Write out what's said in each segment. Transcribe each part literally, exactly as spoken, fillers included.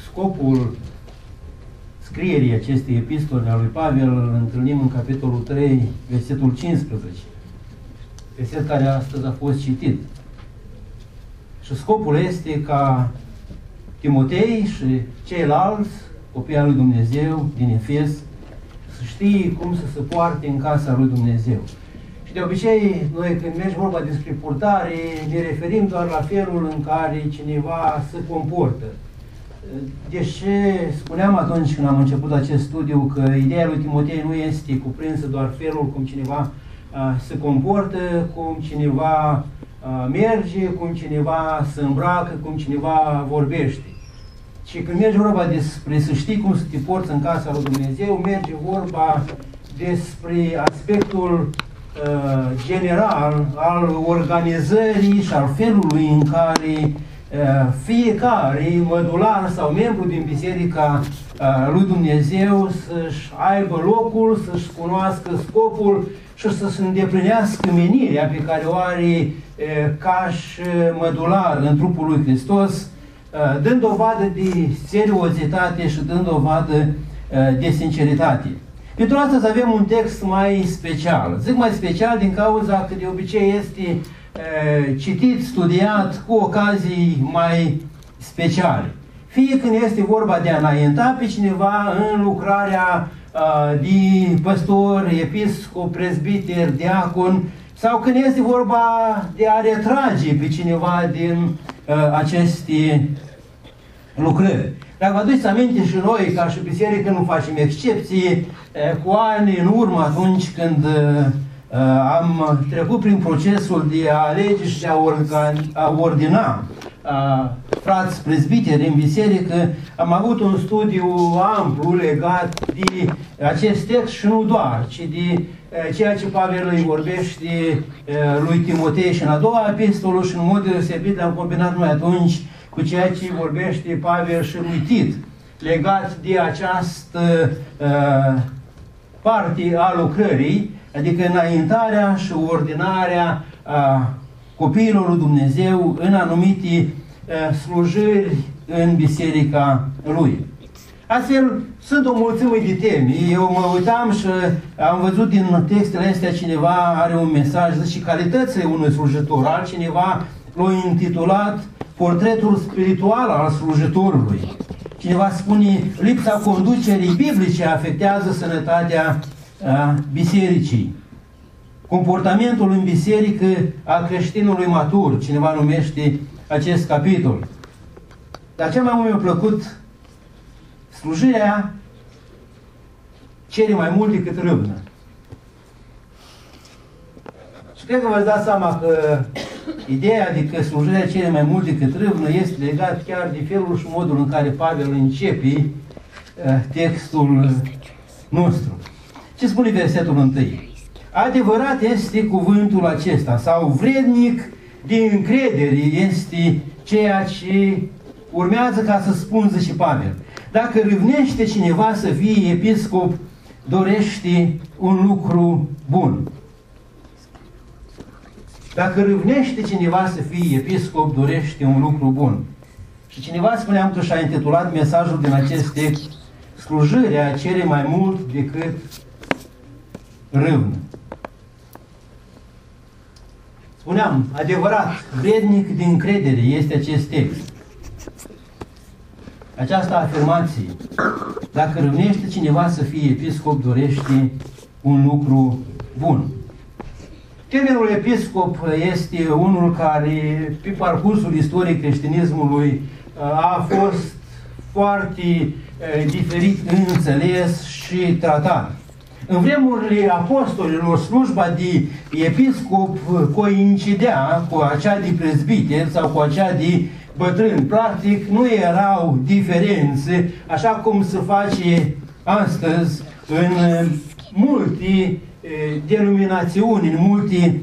scopul scrierii acestei epistole a lui Pavel îl întâlnim în capitolul trei, versetul cincisprezece. Verset care astăzi a fost citit. Și scopul este ca Timotei și ceilalți copii al lui Dumnezeu din Efes să știe cum să se poarte în casa lui Dumnezeu. Și de obicei, noi când mergem vorba despre purtare, ne referim doar la felul în care cineva se comportă. Deși spuneam atunci când am început acest studiu că ideea lui Timotei nu este cuprinsă doar felul cum cineva a, se comportă, cum cineva a, merge, cum cineva se îmbracă, cum cineva vorbește. Și când merge vorba despre să știi cum să te porți în casa lui Dumnezeu, merge vorba despre aspectul uh, general al organizării și al felului în care uh, fiecare mădular sau membru din Biserica uh, lui Dumnezeu să-și aibă locul, să-și cunoască scopul și să-și îndeplinească menirea pe care o are uh, ca și mădular în trupul lui Hristos, dând dovadă de seriozitate și dând dovadă de sinceritate. Pentru asta avem un text mai special. Zic mai special din cauza că de obicei este citit, studiat cu ocazii mai speciale. Fie când este vorba de a înainta pe cineva în lucrarea de păstor, episcop, prezbiter, diacon, sau când este vorba de a retrage pe cineva din uh, aceste lucrări. Dacă vă aduceți aminte și noi, ca și biserică, nu facem excepție, uh, cu ani în urmă, atunci când uh, am trecut prin procesul de a alege și de a, organ, a ordina uh, frați prezbiteri în biserică, am avut un studiu amplu legat de acest text și nu doar, ci de ceea ce Pavel îi vorbește lui Timotei și în a doua epistolă și în mod deosebit l-am combinat mai atunci cu ceea ce vorbește Pavel și lui Tit, legat de această uh, parte a lucrării, adică înaintarea și ordinarea uh, copiilor lui Dumnezeu în anumite uh, slujiri în biserica lui. Astfel, sunt o mulțime de teme. Eu mă uitam și am văzut din textele astea cineva are un mesaj, zice, și calitățile unui slujitor. Altcineva l-a intitulat Portretul spiritual al slujitorului. Cineva spune, lipsa conducerii biblice afectează sănătatea a, bisericii. Comportamentul în biserică a creștinului matur. Cineva numește acest capitol. Dar cel mai mult mi-a plăcut slujirea cere mai mult decât râvnă. Și cred că v-ați dat seama că ideea de că slujirea cere mai mult decât râvnă este legat chiar de felul și modul în care Pavel începe uh, textul nostru. Ce spune versetul întâi? Adevărat este cuvântul acesta, sau vrednic de încredere este ceea ce urmează ca să spun, zice Pavel. Dacă râvnește cineva să fie episcop, dorește un lucru bun. Dacă râvnește cineva să fie episcop, dorește un lucru bun. Și cineva, spuneam că și-a intitulat mesajul din acest text, slujirea cere mai mult decât râvnă. Spuneam, adevărat, vrednic de încredere este acest text. Această afirmație, dacă râvnește cineva să fie episcop, dorește un lucru bun. Termenul episcop este unul care, pe parcursul istoriei creștinismului, a fost foarte diferit înțeles și tratat. În vremurile apostolilor, slujba de episcop coincidea cu acea de prezbiter sau cu acea de bătrân. Practic, nu erau diferențe, așa cum se face astăzi în multe denominațiuni, în multe,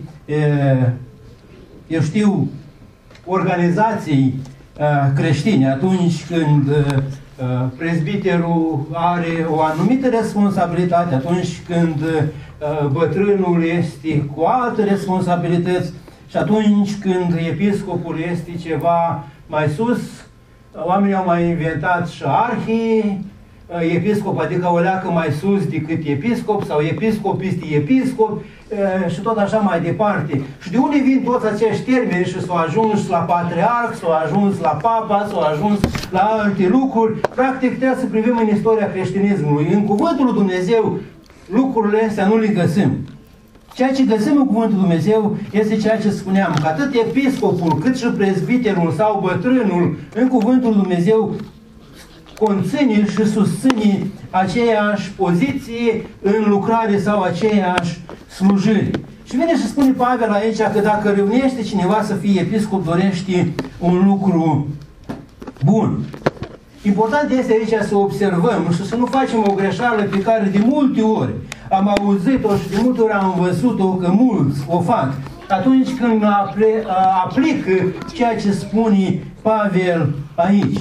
eu știu, organizații creștine. Atunci când prezbiterul are o anumită responsabilitate, atunci când bătrânul este cu alte responsabilități și atunci când episcopul este ceva mai sus, oamenii au mai inventat și arhii, episcop, adică o leacă mai sus decât episcop, sau episcop este episcop, și tot așa mai departe. Și de unde vin toți acești termeni și s-au ajuns la patriarh, s-au ajuns la papa, s-au ajuns la alte lucruri? Practic trebuie să privim în istoria creștinismului. În Cuvântul lui Dumnezeu lucrurile astea nu le găsim. Ceea ce găsim în Cuvântul Dumnezeu este ceea ce spuneam, că atât episcopul cât și prezbiterul sau bătrânul în Cuvântul Dumnezeu conține și susține aceeași poziție în lucrare sau aceeași slujire. Și vine și spune Pavel aici că dacă reunește cineva să fie episcop, dorește un lucru bun. Important este aici să observăm și să nu facem o greșeală pe care de multe ori am auzit-o și de multe ori am văzut-o că mulți o fac. Atunci când aplică ceea ce spune Pavel aici.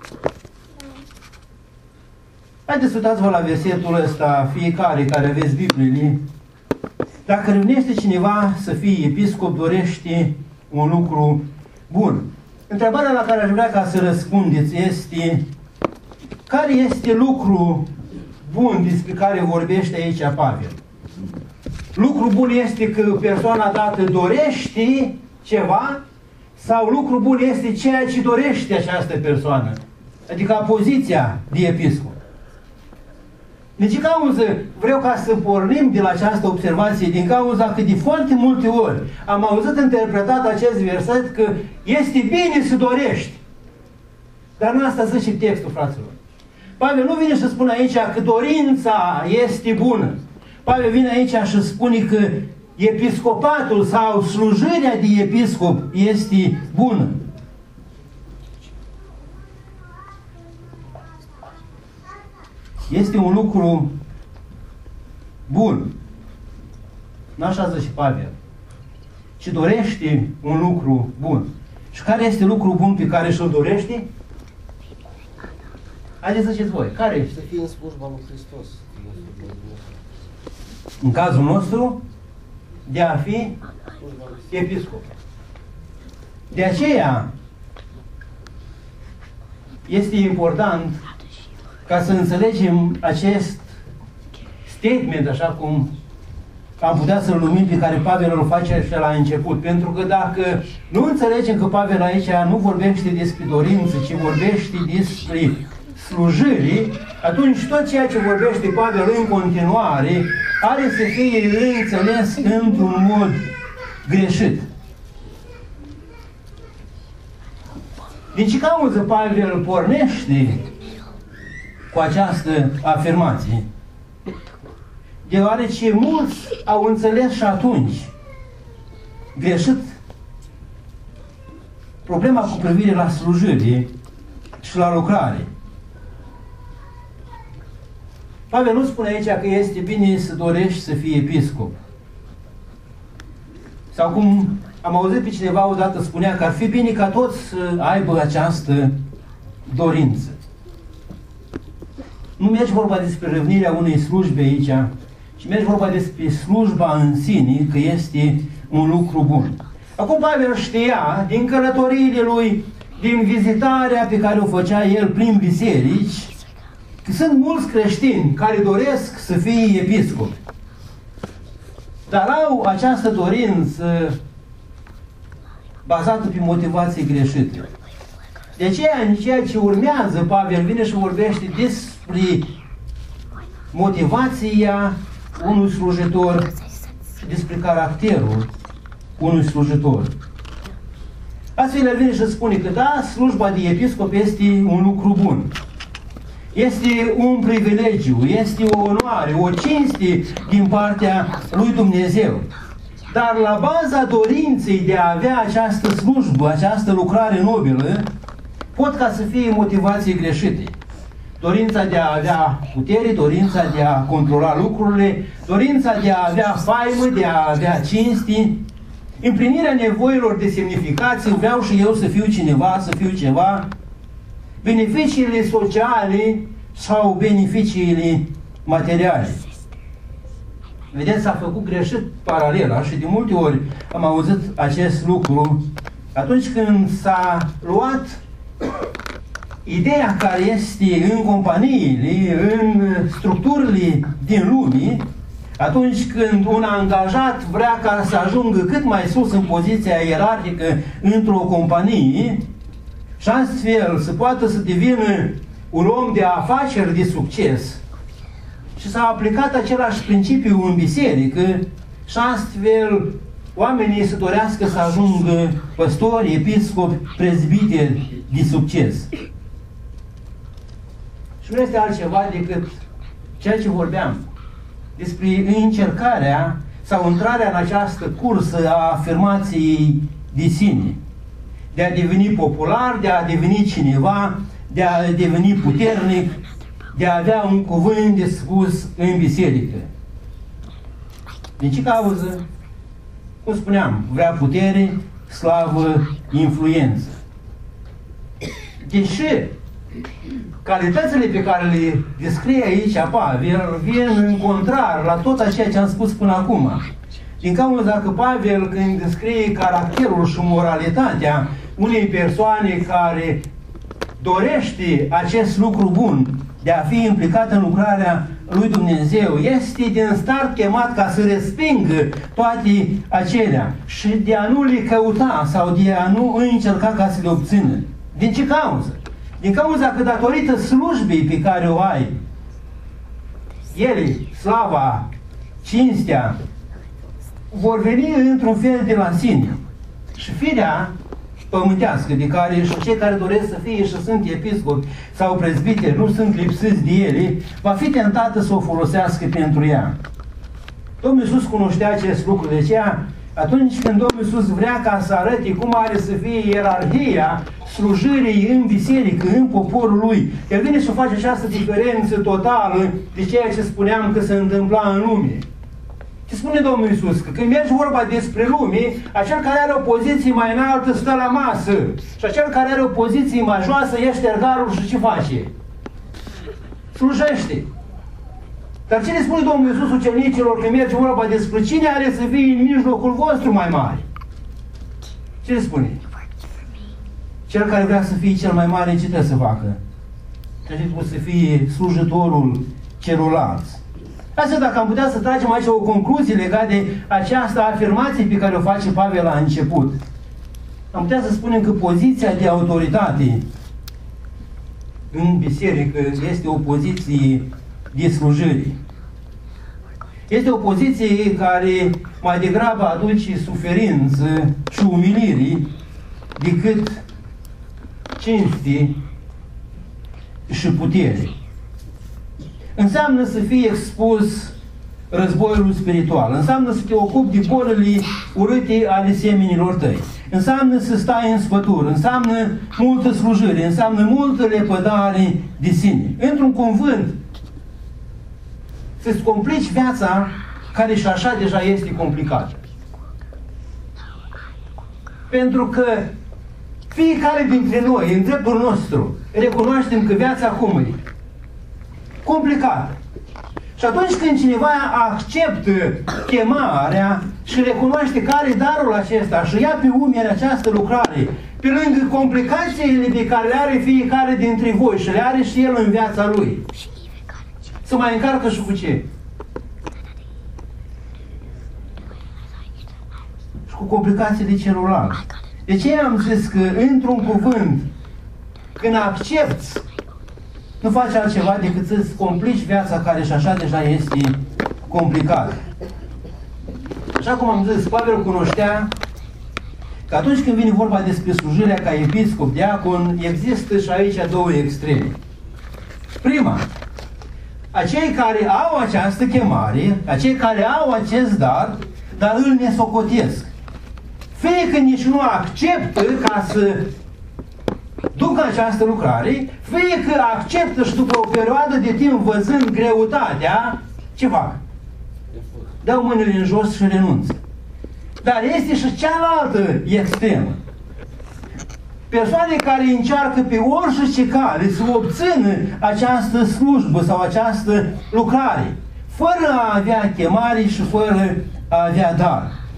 Haideți să uitați-vă la versetul ăsta, fiecare care aveți Bibliile. Dacă reunește cineva să fie episcop, dorește un lucru bun. Întrebarea la care aș vrea ca să răspundeți este: care este lucru bun despre care vorbește aici Pavel? Lucru bun este că persoana dată dorește ceva, sau lucru bun este ceea ce dorește această persoană? Adică poziția de episcop. Deci, cauză, vreau ca să pornim de la această observație, din cauza că de foarte multe ori am auzit interpretat acest verset că este bine să dorești. Dar nu asta zice textul, fraților. Pavel nu vine să spună aici că dorința este bună. Pavel vine aici și spune că episcopatul sau slujirea de episcop este bună. Este un lucru bun. Nu așa zice Pavel. Și dorește un lucru bun. Și care este lucru bun pe care și-l dorește? Haideți să ziceți voi. Care este? Să fie în slujba lui Hristos. În cazul nostru, de a fi episcop. De aceea este important ca să înțelegem acest statement, așa cum am putea să-l numim, pe care Pavel îl face așa la început. Pentru că dacă nu înțelegem că Pavel aici nu vorbește despre dorință, ci vorbește despre slujiri, atunci tot ceea ce vorbește Pavel în continuare are să fie înțeles într-un mod greșit. Din ce cauză Pavel pornește cu această afirmație? Deoarece mulți au înțeles și atunci greșit problema cu privire la slujire și la lucrare. Pavel nu spune aici că este bine să dorești să fii episcop. Sau cum am auzit pe cineva odată spunea că ar fi bine ca toți să aibă această dorință. Nu merge vorba despre revenirea unei slujbe aici, ci merge vorba despre slujba în sine, că este un lucru bun. Acum Pavel știa, din călătoriile lui, din vizitarea pe care o făcea el prin biserici, că sunt mulți creștini care doresc să fie episcopi, dar au această dorință bazată pe motivații greșite. De aceea, în ceea ce urmează, Pavel vine și vorbește despre motivația unui slujitor și despre caracterul unui slujitor. Astfel, el vine și spune că da, slujba de episcop este un lucru bun. Este un privilegiu, este o onoare, o cinste din partea lui Dumnezeu. Dar la baza dorinței de a avea această slujbă, această lucrare nobilă, pot ca să fie motivații greșite. Dorința de a avea putere, dorința de a controla lucrurile, dorința de a avea faimă, de a avea cinsti, împlinirea nevoilor de semnificație, vreau și eu să fiu cineva, să fiu ceva, beneficiile sociale sau beneficiile materiale. Vedeți, s-a făcut greșit paralela și de multe ori am auzit acest lucru atunci când s-a luat ideea care este în companiile, în structurile din lume, atunci când un angajat vrea ca să ajungă cât mai sus în poziția ierarhică într-o companie și astfel să poată să devină un om de afaceri de succes, și s-a aplicat același principiu în biserică și astfel oamenii se dorească să ajungă păstori, episcopi, prezbiteri de succes. Și nu este altceva decât ceea ce vorbeam despre încercarea sau intrarea în această cursă a afirmației de sine, de a deveni popular, de a deveni cineva, de a deveni puternic, de a avea un cuvânt de spus în biserică. Din ce cauză? Cum spuneam, vrea putere, slavă, influență. Deși calitățile pe care le descrie aici Pavel vin în contrar la tot ceea ce am spus până acum. Din cauza că Pavel, când descrie caracterul și moralitatea unei persoane care dorește acest lucru bun, de a fi implicat în lucrarea lui Dumnezeu, este din start chemat ca să respingă toate acelea și de a nu le căuta sau de a nu încerca ca să le obțină. Din ce cauză? Din cauza că datorită slujbei pe care o ai, ele, slava, cinstea, vor veni într-un fel de la sine. Și firea pământească, de care și cei care doresc să fie și sunt episcopi sau prezbiteri, nu sunt lipsiți de ele, va fi tentată să o folosească pentru ea. Domnul Iisus cunoștea acest lucru, de aceea atunci când Domnul Iisus vrea ca să arate cum are să fie ierarhia slujirii în biserică, în poporul lui, el vine să face această diferență totală de ceea ce spuneam că se întâmpla în lume. Ce spune Domnul Iisus? Că când mergi vorba despre lume, acel care are o poziție mai înaltă stă la masă și acel care are o poziție mai joasă ia ștergarul și ce face? Slujește. Dar ce le spune Domnul Iisus ucenicilor când merge vorba despre cine are să fie în mijlocul vostru mai mare? Ce le spune? Cel care vrea să fie cel mai mare, ce trebuie să facă? Trebuie să fie slujitorul celorlalți. Asta dacă am putea să tragem aici o concluzie legată de această afirmație pe care o face Pavel la început. Am putea să spunem că poziția de autoritate în biserică este o poziție de slujire. Este o poziție care mai degrabă aduce suferință și umilire decât cinste și putere. Înseamnă să fii expus războiului spiritual, înseamnă să te ocupi de bolile urâte ale semenilor tăi, înseamnă să stai în sfături, înseamnă multă slujire, înseamnă multă lepădare de sine. Într-un cuvânt, să-ți complici viața care și așa deja este complicată. Pentru că fiecare dintre noi, în dreptul nostru, recunoaștem că viața cum e? Complicată. Și atunci când cineva acceptă chemarea și recunoaște că are darul acesta și ia pe umeri această lucrare, pe lângă complicațiile pe care le are fiecare dintre voi și le are și el în viața lui, să mai încarcă și cu ce? Și cu complicațiile celorlalți. De ce am zis că, într-un cuvânt, când accepti, nu faci altceva decât să-ți complici viața care și așa deja este complicată. Așa cum am zis, Pavel cunoștea că atunci când vine vorba despre slujirea ca episcop, diacon, există și aici două extreme. Prima, acei care au această chemare, acei care au acest dar, dar îl nesocotesc. Fie că nici nu acceptă ca să ducă această lucrare, fie că acceptă și după o perioadă de timp văzând greutatea, ce fac? Dau mâinile în jos și renunță. Dar este și cealaltă extremă. Persoane care încearcă pe orice cale să obțină această slujbă sau această lucrare, fără a avea chemare și fără a avea dar.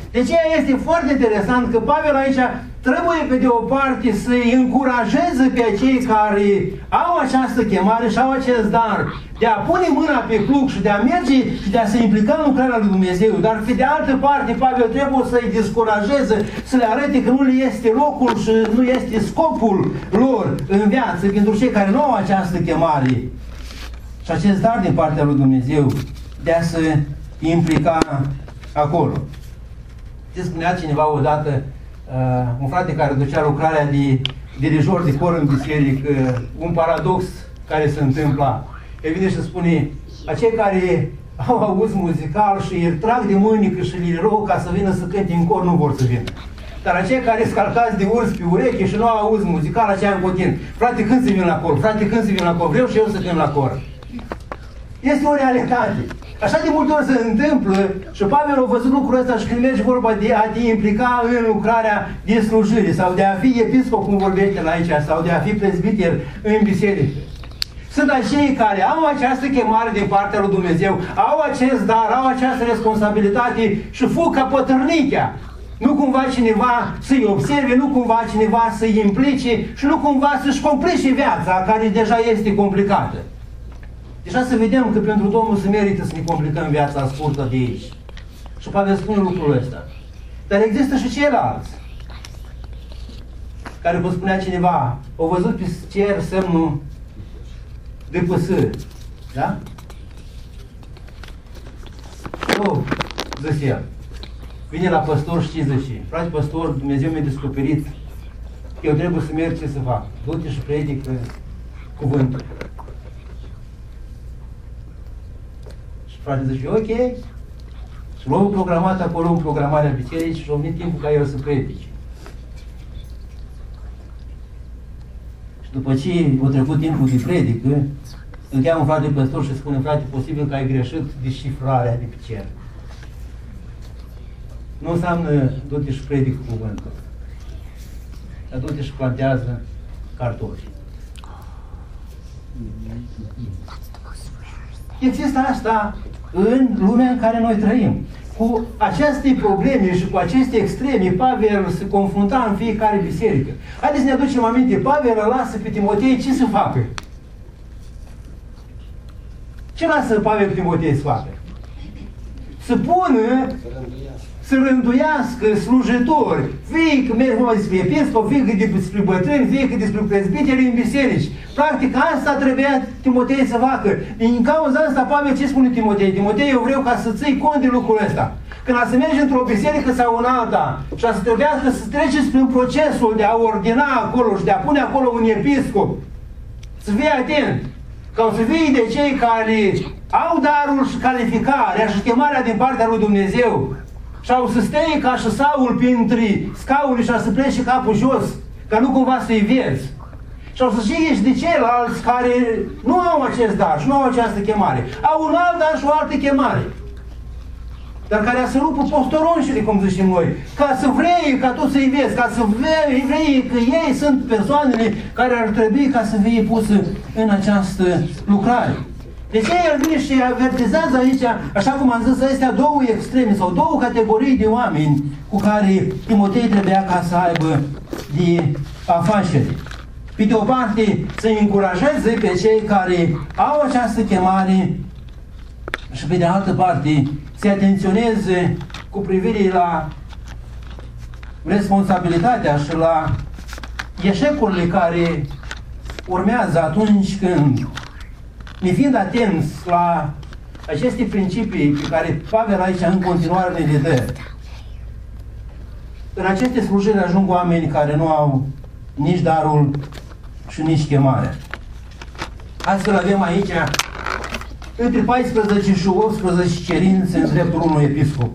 De aceea este foarte interesant că Pavel aici trebuie pe de o parte să-i încurajeze pe cei care au această chemare și au acest dar de a pune mâna pe plug și de a merge și de a se implica în lucrarea lui Dumnezeu. Dar pe de altă parte Pavel trebuie să-i descurajeze, să le arate că nu le este locul și nu este scopul lor în viață pentru cei care nu au această chemare și acest dar din partea lui Dumnezeu de a se implica acolo. Ce spunea cineva odată, uh, un frate care ducea lucrarea de dirijor de cor în biserică, uh, un paradox care se întâmpla. El vine și spune, acei care au auz muzical și îi trag de mânică și îi rog ca să vină să cânte în cor, nu vor să vină. Dar acei care sunt calcați de urs pe ureche și nu au auz muzical, aceia în continuu. Frate, când să vin la cor? Frate, când să vin la cor? Vreau și eu să cânt la cor. Este o realitate. Așa de multe ori se întâmplă și Pavel a văzut lucrul ăsta și când merge vorba de a te implica în lucrarea de slujire sau de a fi episcop, cum vorbește la aici, sau de a fi prezbiter în biserică. Sunt acei care au această chemare din partea lui Dumnezeu, au acest dar, au această responsabilitate și fug ca pătărnichea. Nu cumva cineva să-i observe, nu cumva cineva să-i implice și nu cumva să-și complice viața, care deja este complicată. Deja să vedem că pentru Domnul se merită să ne complicăm viața scurtă de aici. Și Pavel spune lucrul ăsta. Dar există și ceilalți care, vă spunea cineva, au văzut pe cer semnul de păsări. Da? Oh, zice el. Vine la păstor și ce zice? Frate păstor, Dumnezeu mi-a descoperit că eu trebuie să merg, ce să fac? Du-te și predică cuvântul. Frate zice, ok, și l-au programat acolo în programarea bisericii și au venit timpul ca el să predice. Și după ce a trecut timpul de predică, îl cheamă frate păstor și spune, frate, posibil că ai greșit descifrarea de pe cer. Nu înseamnă du-te și predică cuvântul, dar du-te și plantează cartofi. Există asta în lumea în care noi trăim. Cu aceste probleme și cu aceste extreme, Pavel se confrunta în fiecare biserică. Haideți să ne aducem aminte, Pavel îl lasă pe Timotei ce să facă? Ce lasă Pavel pe Timotei să facă? Să pună, să rânduiască slujitori, fie că merg vorba despre episcop, fie că despre bătrâni, fie că despre prezbiteri în biserici. Practic asta trebuia Timotei să facă. Din cauza asta, Pavel ce spune Timotei? Timotei, eu vreau ca să ții cont de lucrul ăsta. Când a să mergi într-o biserică sau în alta și a să trebuiască să treceți prin procesul de a ordina acolo și de a pune acolo un episcop, să fii atent. Ca să fii de cei care au darul și calificarea și chemarea din partea lui Dumnezeu și au să stea ca și Saul printre scaune și a să plece capul jos, ca nu cumva să-i vezi. Și au să știi de ceilalți care nu au acest dar și nu au această chemare. Au un alt dar și o altă chemare. Dar care a să rupă postoronșile, cum zicem noi, ca să vrei ca tu să-i vezi, ca să vrei, vrei că ei sunt persoanele care ar trebui ca să fie puse în această lucrare. Deci el vine și avertizează aici, așa cum am zis, astea două extreme sau două categorii de oameni cu care Timotei trebuia ca să aibă de afaceri. Pe de o parte, să încurajeze pe cei care au această chemare și pe de altă parte, să atenționeze cu privire la responsabilitatea și la eșecurile care urmează atunci când, ne fiind atenți la aceste principii pe care Pavel aici în continuare ne le dă, în aceste slujiri ajung oameni care nu au nici darul și nici chemarea. Astfel avem aici între paisprezece și optsprezece cerințe în dreptul unui episcop.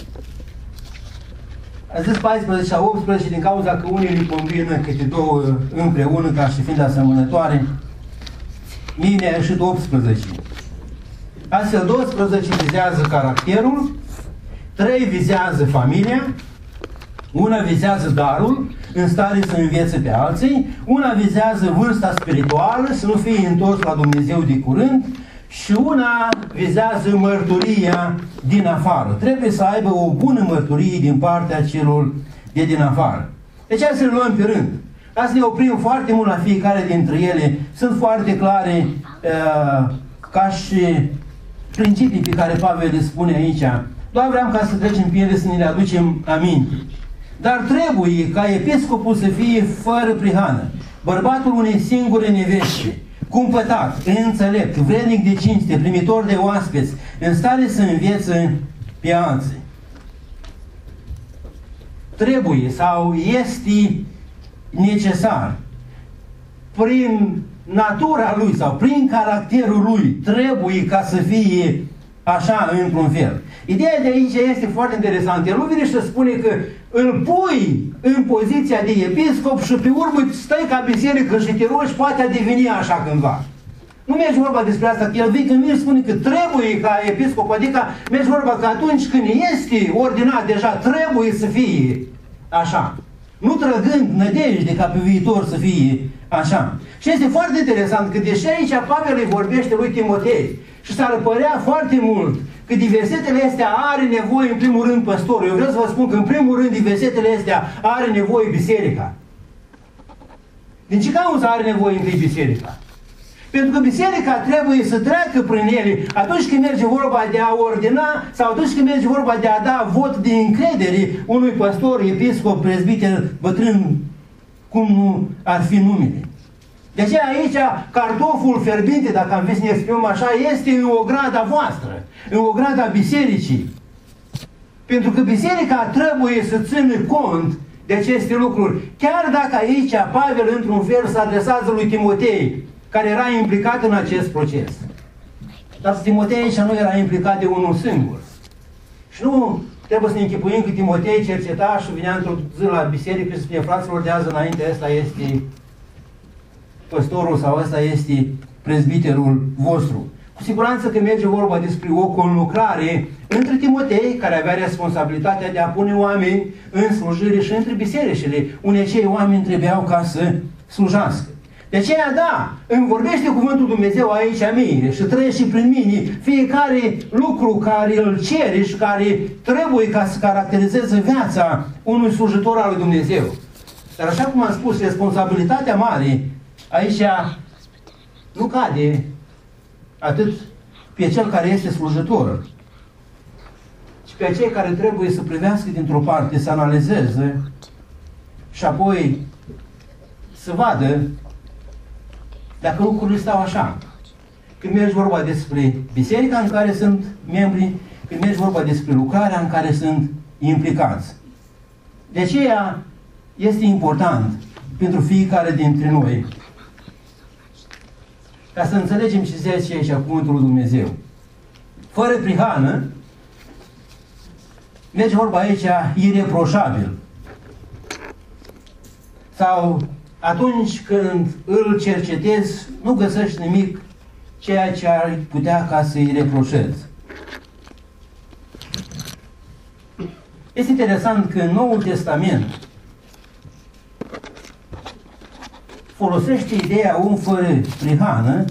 Am zis paisprezece sau optsprezece din cauza că unii le combină câte două împreună ca și fiind asemănătoare. Mie mi-a ieșit optsprezece. Astfel, doisprezece vizează caracterul, trei vizează familia, una vizează darul, în stare să învețe pe alții, una vizează vârsta spirituală, să nu fie întors la Dumnezeu de curând, și una vizează mărturia din afară. Trebuie să aibă o bună mărturie din partea celor de din afară. Deci hai să le luăm pe rând. Hai să ne oprim foarte mult la fiecare dintre ele. Sunt foarte clare uh, ca și principii pe care Pavel le spune aici. Doar vreau ca să trecem pe ele, să ne le aducem aminte. Dar trebuie ca episcopul să fie fără prihană, bărbatul unei singure neveste, cumpătat, înțelept, vrednic de cinste, primitor de oaspeți, în stare să învețe pe alții. Trebuie sau este necesar, prin natura lui sau prin caracterul lui, trebuie ca să fie așa într-un fel. Ideea de aici este foarte interesantă. El nu vine și să spune că îl pui în poziția de episcop și pe urmă stai ca biserică și te rogi, poate a deveni așa cândva. Nu merge vorba despre asta, că el vine când vine și spune că trebuie ca episcop, adică merge vorba că atunci când este ordinat deja, trebuie să fie așa. Nu trăgând nădejde ca pe viitor să fie așa. Și este foarte interesant că deși aici Pavel îi vorbește lui Timotei și s-ar părea foarte mult că din versetele astea are nevoie în primul rând păstorul. Eu vreau să vă spun că în primul rând din versetele astea are nevoie biserica. Din ce cauză are nevoie întâi biserica? Pentru că biserica trebuie să treacă prin ele atunci când merge vorba de a ordina sau atunci când merge vorba de a da vot de încredere unui păstor, episcop, prezbiter, bătrân, cum nu ar fi numele. De aceea aici cartoful fierbinte, dacă am vrea să ne exprimăm așa, este în ograda voastră, în ograda bisericii. Pentru că biserica trebuie să țină cont de aceste lucruri. Chiar dacă aici Pavel într-un fel se adresează lui Timotei, care era implicat în acest proces. Dar Timotei aici nu era implicat de unul singur. Și nu trebuie să ne închipuim că Timotei cerceta și vinea într-o zi la biserică și spune, fraților, de azi înainte, ăsta este păstorul sau ăsta este prezbiterul vostru. Cu siguranță că merge vorba despre o conlucrare între Timotei, care avea responsabilitatea de a pune oameni în slujire, și între bisericile, unde cei oameni trebuiau ca să slujească. De aceea, da, îmi vorbește cuvântul Dumnezeu aici a mine și trăiește prin mine fiecare lucru care îl cere și care trebuie ca să caracterizeze viața unui slujitor al lui Dumnezeu. Dar așa cum am spus, responsabilitatea mare aici nu cade atât pe cel care este slujitor, ci pe cei care trebuie să privească dintr-o parte, să analizeze și apoi să vadă dacă lucrurile stau așa. Când mergi vorba despre biserica în care sunt membri, când mergi vorba despre lucrarea în care sunt implicați. De aceea este important pentru fiecare dintre noi ca să înțelegem ce zice aici cuvântul lui Dumnezeu. Fără prihană, merge vorba aici ireproșabil. Sau atunci când îl cercetezi, nu găsești nimic ceea ce ar putea ca să îi reproșezi. Este interesant că în Noul Testament folosește ideea om fără prihană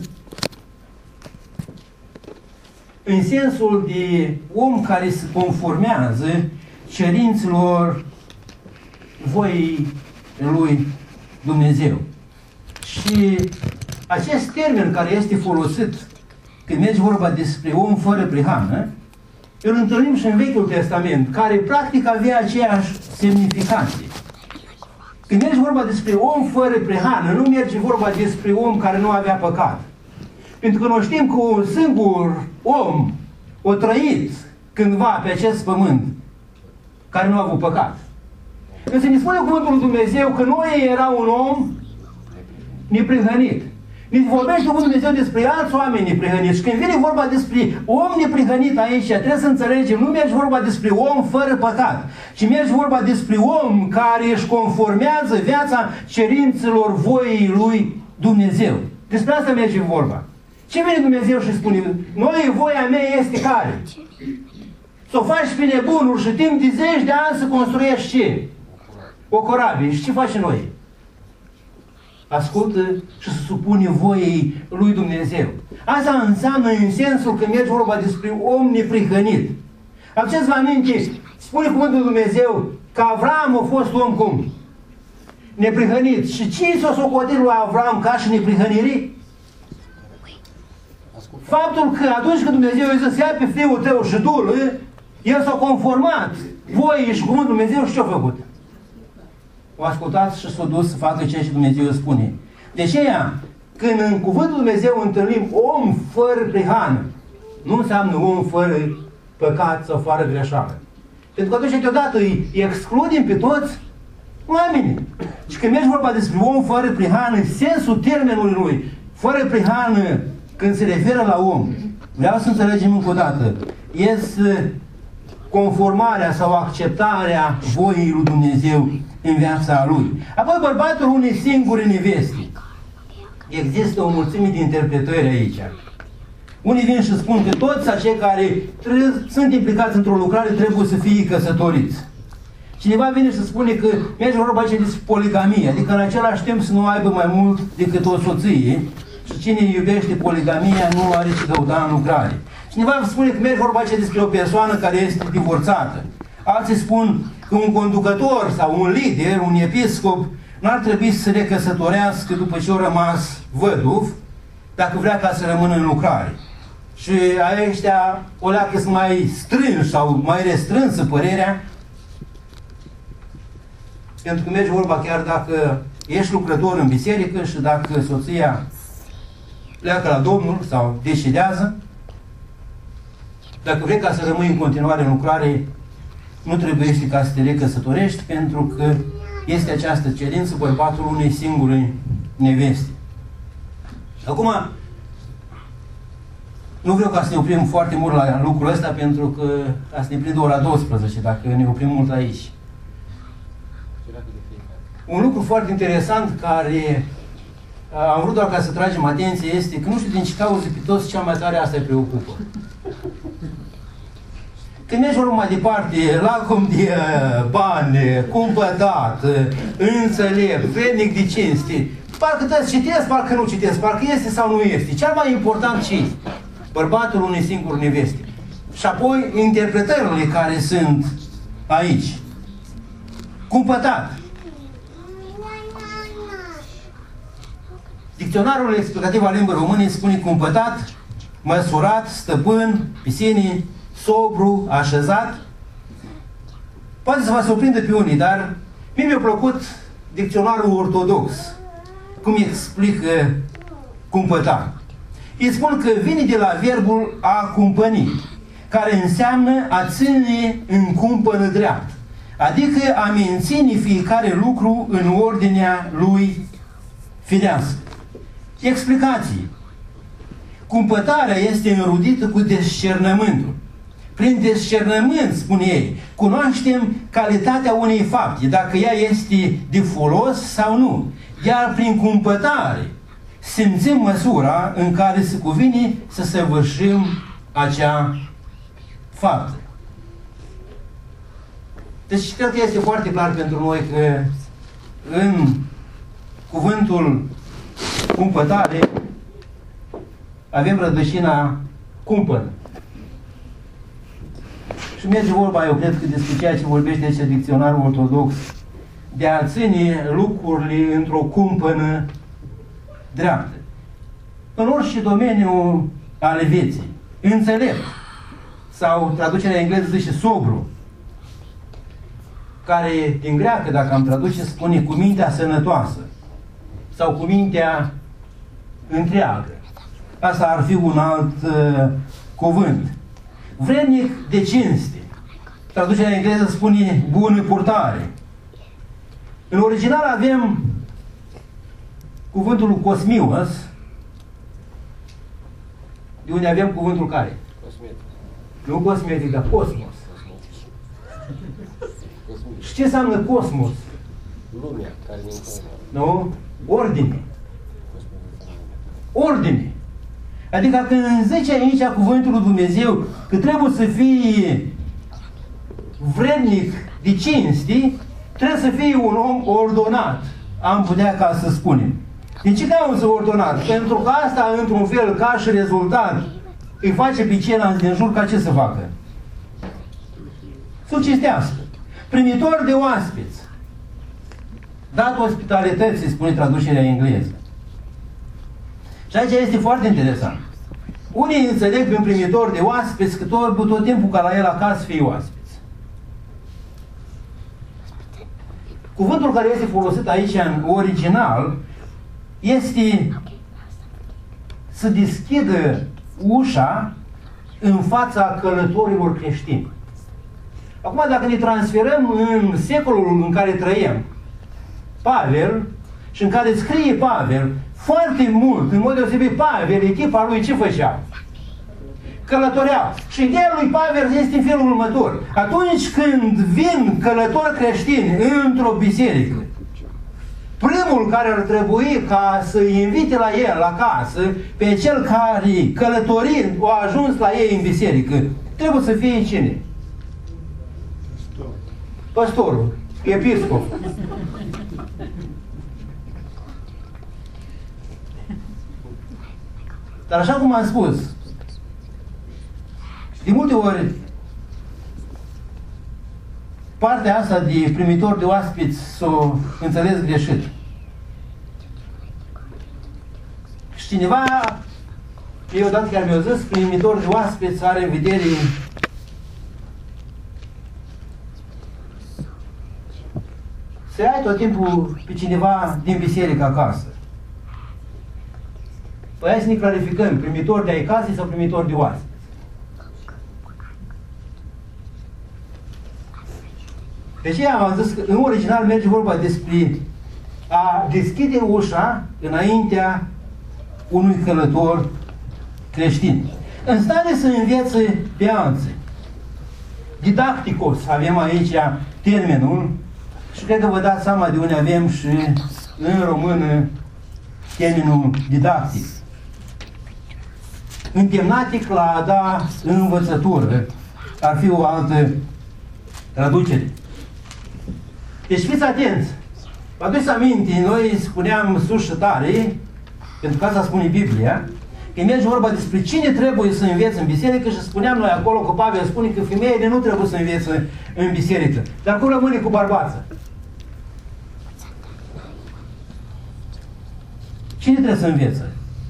în sensul de om care se conformează cerințelor voii lui Dumnezeu. Și acest termen care este folosit când merge vorba despre om fără prihană, îl întâlnim și în Vechiul Testament, care practic avea aceeași semnificație. Când merge vorba despre om fără prihană, nu merge vorba despre om care nu avea păcat. Pentru că noi știm că un singur om o trăit cândva pe acest pământ care nu a avut păcat. Însă ne spune cuvântul lui Dumnezeu că Noe era un om neprihănit. Ne vorbește cuvântul Dumnezeu despre alți oameni neprihăniți. Și când vine vorba despre om neprihănit aici, trebuie să înțelegem, nu merge vorba despre om fără păcat, ci merge vorba despre om care își conformează viața cerințelor voii lui Dumnezeu. Despre asta merge vorba. Ce vine Dumnezeu și spune? Noi, voia mea este care? Să o faci pe nebunul și timp de zeci de ani să construiești ce? O corabie. Și ce facem noi? ascultă și se supune voiei lui Dumnezeu. Asta înseamnă în sensul că merge vorba despre om neprihănit. Aduceți-vă aminte, spune cuvântul lui Dumnezeu că Avram a fost om cum? Neprihănit. Și cine s-a socotit lui Avram ca și neprihănirii? Faptul că atunci când Dumnezeu i-a zis, ia pe fiul tău și du-l, el s-a conformat voiei și cuvântul Dumnezeu și ce-a făcut? O ascultat și s-a dus să facă ceea ce Dumnezeu îi spune. De aceea, când în cuvântul Dumnezeu întâlnim om fără prihană, nu înseamnă om fără păcat sau fără greșeală. Pentru că atunci deodată îi excludem pe toți oamenii. Și când mergi vorba despre om fără prihană, sensul termenului lui, fără prihană, când se referă la om, vreau să înțelegem încă o dată, este conformarea sau acceptarea voii lui Dumnezeu în viața lui. Apoi bărbatul unei singure neveste. Există o mulțime de interpretări aici. Unii vin și spun că toți acei care sunt implicați într-o lucrare trebuie să fie căsătoriți. Cineva vine și spune că merge vorba aici despre poligamie, adică în același timp să nu aibă mai mult decât o soție și cine iubește poligamia nu are ce căuta în lucrare. Cineva spune că merge vorba aici despre o persoană care este divorțată. Alții spun că un conducător sau un lider, un episcop, nu ar trebui să se recăsătorească după ce a rămas văduv, dacă vrea ca să rămână în lucrare. Și aceștia o leacă să mai strânși sau mai restrânsă părerea, pentru că merge vorba chiar dacă ești lucrător în biserică și dacă soția pleacă la Domnul sau decedează, dacă vrei ca să rămâi în continuare în lucrare, nu trebuie ca să te recăsătorești, pentru că este această cerință bărbatul unei singure neveste. Acum, nu vreau ca să ne oprim foarte mult la lucrul ăsta, pentru că ca să ne prindă ora douăsprezece, dacă ne oprim mult aici. Un lucru foarte interesant care am vrut doar ca să tragem atenție este că nu știu din ce cauză pe toți cea mai tare asta îi preocupă. Când mergi mai departe, lacom de bani, cumpătat, înțelept, vrednic de cinste, parcă te citesc, parcă nu citesc, parcă este sau nu este. Cel mai important ce este? Bărbatul unei singuri neveste. Și apoi interpretările care sunt aici. Cumpătat. Dicționarul explicativ al limbii române spune cumpătat, măsurat, stăpân, pisine, sobru, așezat. Poate să vă surprinde pe unii, dar mie mi-a plăcut dicționarul ortodox. Cum explică cumpăta. Îi spun că vine de la verbul a cumpăni, care înseamnă a ține în cumpănă drept. Adică a menține fiecare lucru în ordinea lui firească. Explicații. Cumpătarea este înrudită cu descernământul. Prin descernământ, spune ei, cunoaștem calitatea unei fapte, dacă ea este de folos sau nu. Iar prin cumpătare simțim măsura în care se cuvine să săvârșim acea faptă. Deci cred că este foarte clar pentru noi că în cuvântul cumpătare avem rădășina cumpănă. Și merge vorba, eu cred că despre ceea ce vorbește aici dicționarul ortodox, de a ține lucrurile într-o cumpănă dreaptă. În orice domeniu ale vieții. Înțelept. Sau traducerea engleză zice sobru. Care, din greacă, dacă am traduce, spune cu mintea sănătoasă. Sau cu mintea întreagă. Asta ar fi un alt uh, cuvânt. Vrednic de cinste. Traducerea engleză spune bună purtare. În original avem cuvântul cosmios, de unde avem cuvântul care? Cosmetic. Nu cosmetic, dar cosmos. Cosmic. Și ce înseamnă cosmos? Lumea care ne înconjoară. Nu? Ordine. Ordine. Adică când zice aici cuvântul lui Dumnezeu că trebuie să fie vrednic de cinsti, trebuie să fie un om ordonat, am putea ca să spunem. De ce cauză ordonat? Pentru că asta, într-un fel, ca și rezultat, îi face pe ceilalți din jur ca ce să facă? Să o cinstească. Primitor de oaspeți. Dat ospitalității, spune traducerea engleză. Și aici este foarte interesant. Unii înțeleg prin primitor de oaspeți că tot, tot timpul ca la el acasă fie oaspeți. Cuvântul care este folosit aici în original este să deschidă ușa în fața călătorilor creștini. Acum, dacă ne transferăm în secolul în care trăim, Pavel, și în care scrie Pavel, foarte mult, în mod deosebit Pavel, echipa lui ce făcea? Călătorea. Și ideea lui Pavel este în felul următor. Atunci când vin călători creștini într-o biserică, primul care ar trebui ca să invite la el acasă pe cel care călătorind a ajuns la ei în biserică, trebuie să fie cine? Păstorul, episcop. Dar așa cum am spus, de multe ori partea asta de primitor de oaspeți s-o înțeles greșit. Și cineva, eu odată care mi-a zis, primitor de oaspeți are în vedere să ai tot timpul pe cineva din biserică acasă. Păi hai să ne clarificăm, primitor de ai casei sau primitor de oaspeți. De ce am zis că în original merge vorba despre a deschide ușa înaintea unui călător creștin. În stare să învețe pe alții. Didacticos, avem aici termenul și cred că vă dați seama de unde avem și în română termenul didactic. Întemnatic la a da învățătură ar fi o altă traducere. Deci fiți atenți. Vă aduceți aminte, noi spuneam sus și tare, pentru că asta spune Biblia, că merge vorba despre cine trebuie să învețe în biserică și spuneam noi acolo că Pavel spune că femeile nu trebuie să învețe în biserică. Dar cum rămâne cu bărbața? Cine trebuie să învețe?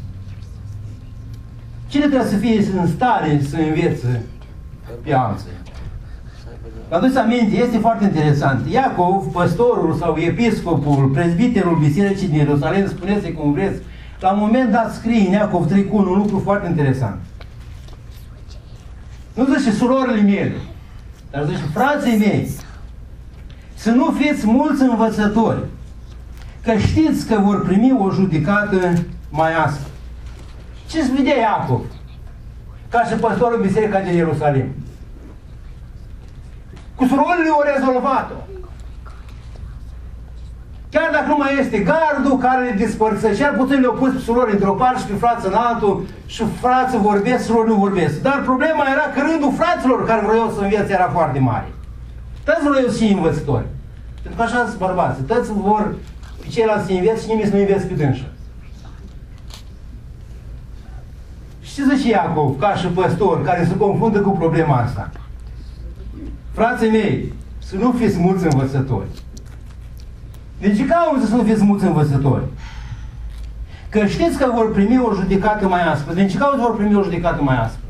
Cine trebuie să fie în stare să învețe pe alții? Vă aduceți aminte, este foarte interesant. Iacov, păstorul sau episcopul, prezbiterul bisericii din Ierusalim, spuneți cum vreți, la un moment dat scrie în Iacov trei cu unu un lucru foarte interesant. Nu zice surorile mele, dar zice frații mei, să nu fiți mulți învățători, că știți că vor primi o judecată mai aspră. Ce-ți vedea Iacov? Ca și păstorul biserica din Ierusalim. Cu surorile au rezolvat-o. Chiar dacă nu mai este gardul care le despărță, cel puțin le-au pus pe surori într-o parte și pe frață în altul și frații vorbesc, surori nu vorbesc. Dar problema era că rândul fraților care vreau să învețe era foarte mare. Toți vreau și învățători. Pentru că așa sunt bărbații. Toți vor pe ceilalți să înveți și nimeni să nu înveți pe dânsă. Și ce zice Iacov, ca și păstor, care se confundă cu problema asta? Frații mei, să nu fiți mulți învățători. De ce cauză să nu fiți mulți învățători? Că știți că vor primi o judecată mai aspră. De ce cauză vor primi o judecată mai aspră?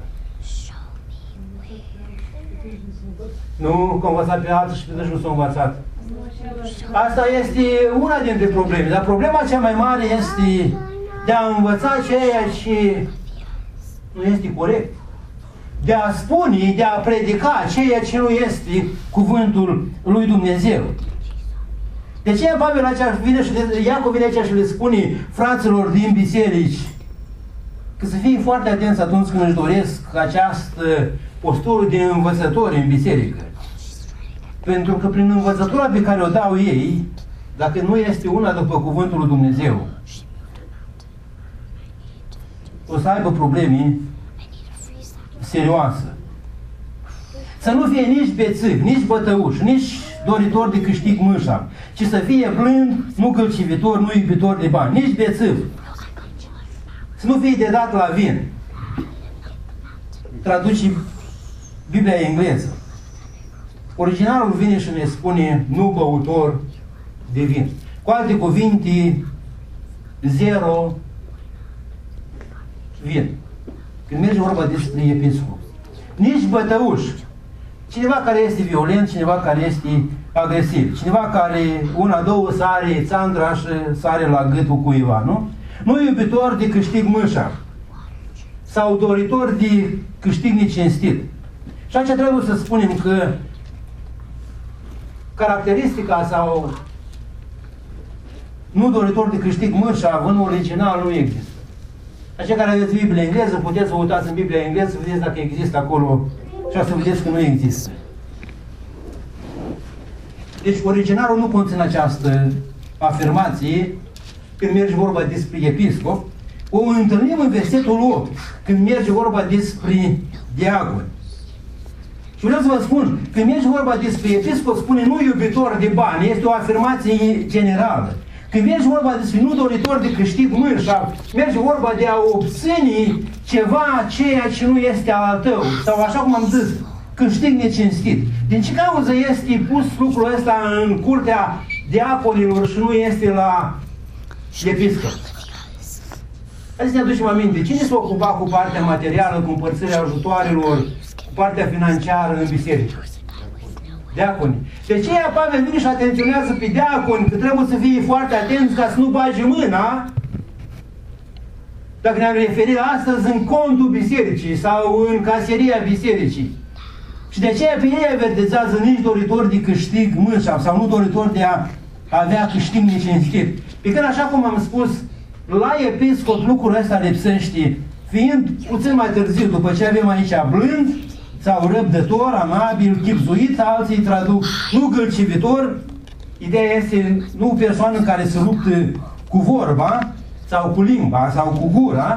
Nu, că au învățat pe alții și pe deci nu s-au învățat. Asta este una dintre probleme. Dar problema cea mai mare este de a învăța ceea ce nu este corect. De a spune, de a predica ceea ce nu este cuvântul lui Dumnezeu. De ce Pavel aici vine și Iacov vine aici și le spune fraților din biserici că să fie foarte atenți atunci când își doresc această postură de învățători în biserică. Pentru că prin învățătura pe care o dau ei, dacă nu este una după cuvântul lui Dumnezeu, o să aibă probleme serioase. Să nu fie nici bețiv, nici bătăuș, nici doritor de câștig mâșa. ci să fie blând, nu gâlcivitor, nu iubitor de bani, nici bețiv. Să nu fie de dat la vin. Traduce Biblia engleză. Originalul vine și ne spune nu băutor de vin. Cu alte cuvinte, zero vin. Când merge vorba despre episcop. Nici bătăuș. Cineva care este violent, cineva care este agresiv. Cineva care una, două sare țandra și sare la gâtul cuiva, nu? Nu iubitor de câștig mâșa. Sau doritor de câștig necinstit. Și aici trebuie să spunem că caracteristica sau nu doritor de câștig mâșa în original nu există. Aceia care aveți Biblia engleză, puteți să uitați în Biblia engleză să vedeți dacă există acolo și să vedeți că nu există. Deci originalul nu conține această afirmație când merge vorba despre episcop. O întâlnim în versetul opt, când merge vorba despre diacon. Și vreau să vă spun, când merge vorba despre episcop, spune nu iubitor de bani, este o afirmație generală. Când merge vorba despre nu doritor de câștig mârșa, merge vorba de a obține ceva ceea ce nu este al tău. Sau așa cum am zis, câștig necinstit. Din ce cauză este pus lucrul ăsta în curtea diaconilor și nu este la episcop? Hai să ne aducem aminte. Cine s-a ocupat cu partea materială, cu împărțirea ajutoarelor, cu partea financiară în biserică? Diaconi. De aceea Pavel vine și atenționează pe diaconi că trebuie să fie foarte atenți ca să nu bage mâna, dacă ne-am referit astăzi, în contul bisericii sau în caseria bisericii. Și de aceea pe ei avertizează nici doritori de câștig mâșa sau nu doritori de a avea câștig necinstit. Pe când, așa cum am spus, la episcop lucrul ăsta lipsește, fiind puțin mai târziu, după ce avem aici blând, sau răbdător, amabil, chipzuit, alții traduc nu gâlcivitor. Ideea este nu o persoană care se luptă cu vorba, sau cu limba, sau cu gura.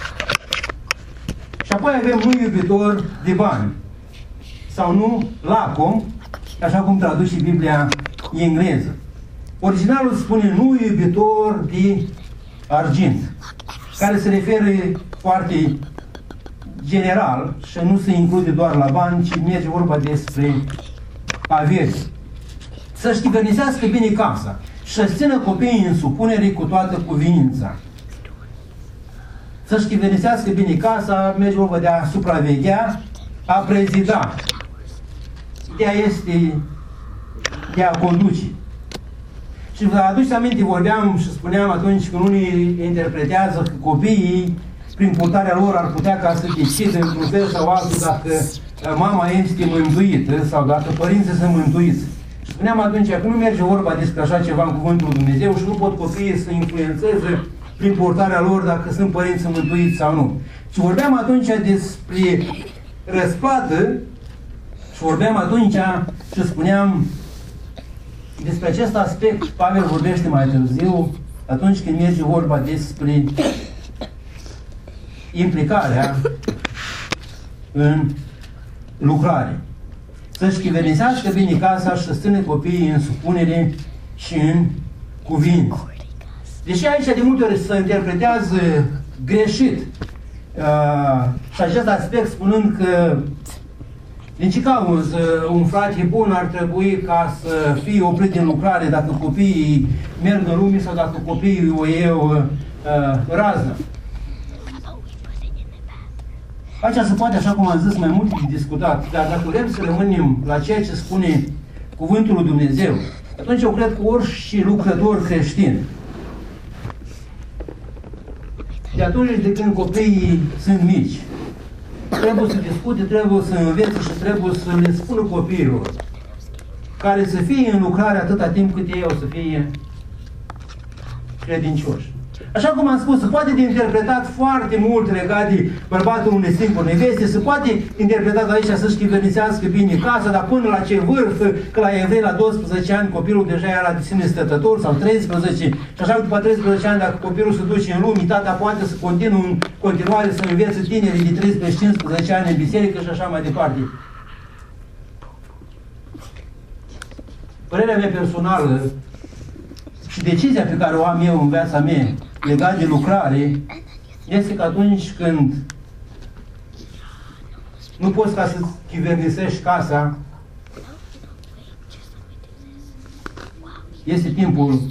Și apoi avem nu iubitor de bani, sau nu lacom, așa cum traduce Biblia engleză. Originalul spune nu iubitor de argint, care se referă foarte general și nu se include doar la bani, ci merge vorba despre averi. Să-și chivernisească bine casa și să-și țină copiii în supunere cu toată cuvinința. Să-și chivernisească bine casa, merge vorba de a supraveghea, a prezida. Ideea este de a conduce. Și vă aduceți aminte, vorbeam și spuneam atunci când unii interpretează că copiii prin purtarea lor ar putea ca să decidă într-un fel sau altul dacă mama este mântuită sau dacă părinții sunt mântuiți. Și spuneam atunci că nu merge vorba despre așa ceva în Cuvântul lui Dumnezeu și nu pot copiii să influențeze prin purtarea lor dacă sunt părinți mântuiți sau nu. Și vorbeam atunci despre răsplată și vorbeam atunci și spuneam despre acest aspect. Pavel vorbește mai târziu atunci când merge vorba despre implicarea în lucrare. Să-și chivernisească bine casa și să țină copiii în supunere și în cuvință. Deși aici de multe ori se interpretează greșit uh, și acest aspect spunând că din ce cauză un frate bun ar trebui ca să fie oprit din lucrare dacă copiii merg în lume sau dacă copiii o iau uh, raznă. Aici se poate, așa cum am zis, mai mult de discutat, dar dacă vrem să rămânem la ceea ce spune Cuvântul lui Dumnezeu, atunci eu cred că orice lucrător creștin, de atunci de când copiii sunt mici, trebuie să discute, trebuie să învețe și trebuie să le spună copiilor, care să fie în lucrare atâta timp cât ei o să fie credincioși. Așa cum am spus, se poate de interpretat foarte mult legat de bărbatul unei singure neveste, se poate interpretat aici să-și chivernisească bine casa, dar până la ce vârf, că la evrei la doisprezece ani copilul deja era de sine stătător, sau treisprezece, și așa după treisprezece ani, dacă copilul se duce în lume, tata poate să continue în continuare să învețe tinerii de treisprezece cincisprezece ani în biserică și așa mai departe. Părerea mea personală și decizia pe care o am eu în viața mea legat de lucrare este că atunci când nu poți ca să chivernisești casa, este timpul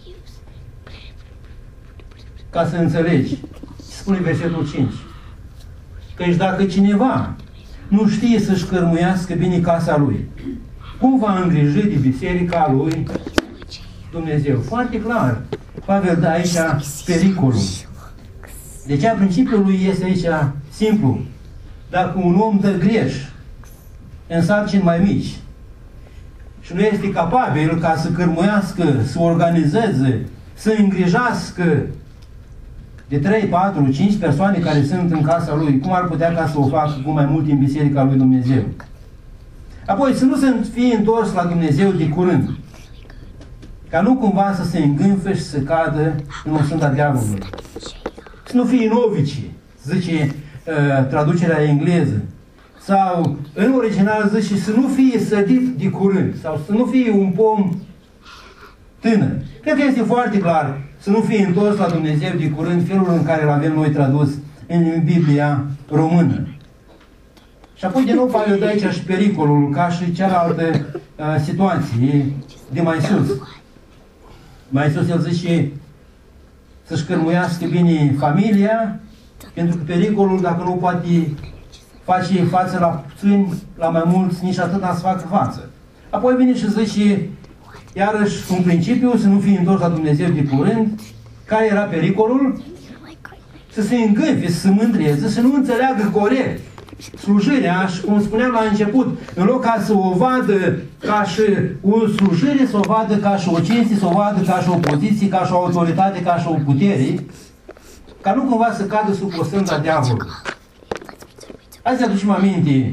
ca să înțelegi. Spune versetul cinci. Căci dacă cineva nu știe să-și cărmuiască bine casa lui, cum va îngriji de biserica lui Dumnezeu? Foarte clar. Pavel dă aici pericolul. Deci principiul lui este aici simplu. Dacă un om dă greș în sarcini mai mici și nu este capabil ca să cărmuiască, să organizeze, să îngrijească de trei, patru, cinci persoane care sunt în casa lui, cum ar putea ca să o facă cu mai mult în biserica lui Dumnezeu? Apoi, să nu se fie întors la Dumnezeu de curând, ca nu cumva să se îngânfe și să cadă în o sânda diavolului. Să nu fie novici, zice uh, traducerea engleză. Sau, în original zice, să nu fie sădit de curând, sau să nu fie un pom tânăr. Cred că este foarte clar să nu fie întors la Dumnezeu de curând, felul în care îl avem noi tradus în Biblia română. Și apoi, de nou, Pavel dă aici și pericolul, ca și cealaltă uh, situație de mai sus. Mai sus el zice să-și cărmuiască bine familia, pentru că pericolul, dacă nu poate face față la puțini, la mai mulți, nici atât să facă față. Apoi vine și zice, iarăși, un principiu, să nu fie întors la Dumnezeu de curând. Care era pericolul? Să se îngânfe, să se mândreze, să nu înțeleagă corect slujirea, și cum spuneam la început, în loc ca să o vadă ca și o slujire, să o vadă ca și o cinste, să o vadă ca și o poziție, ca și o autoritate, ca și o putere, ca nu cumva să cadă sub o sânda diavolului. Hai să aducem aminte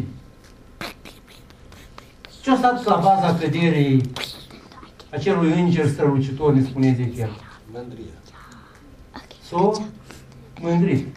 ce a stat la baza căderii acelui înger strălucitor, ne spune Ezechiel. Mândria. S-o mândrit.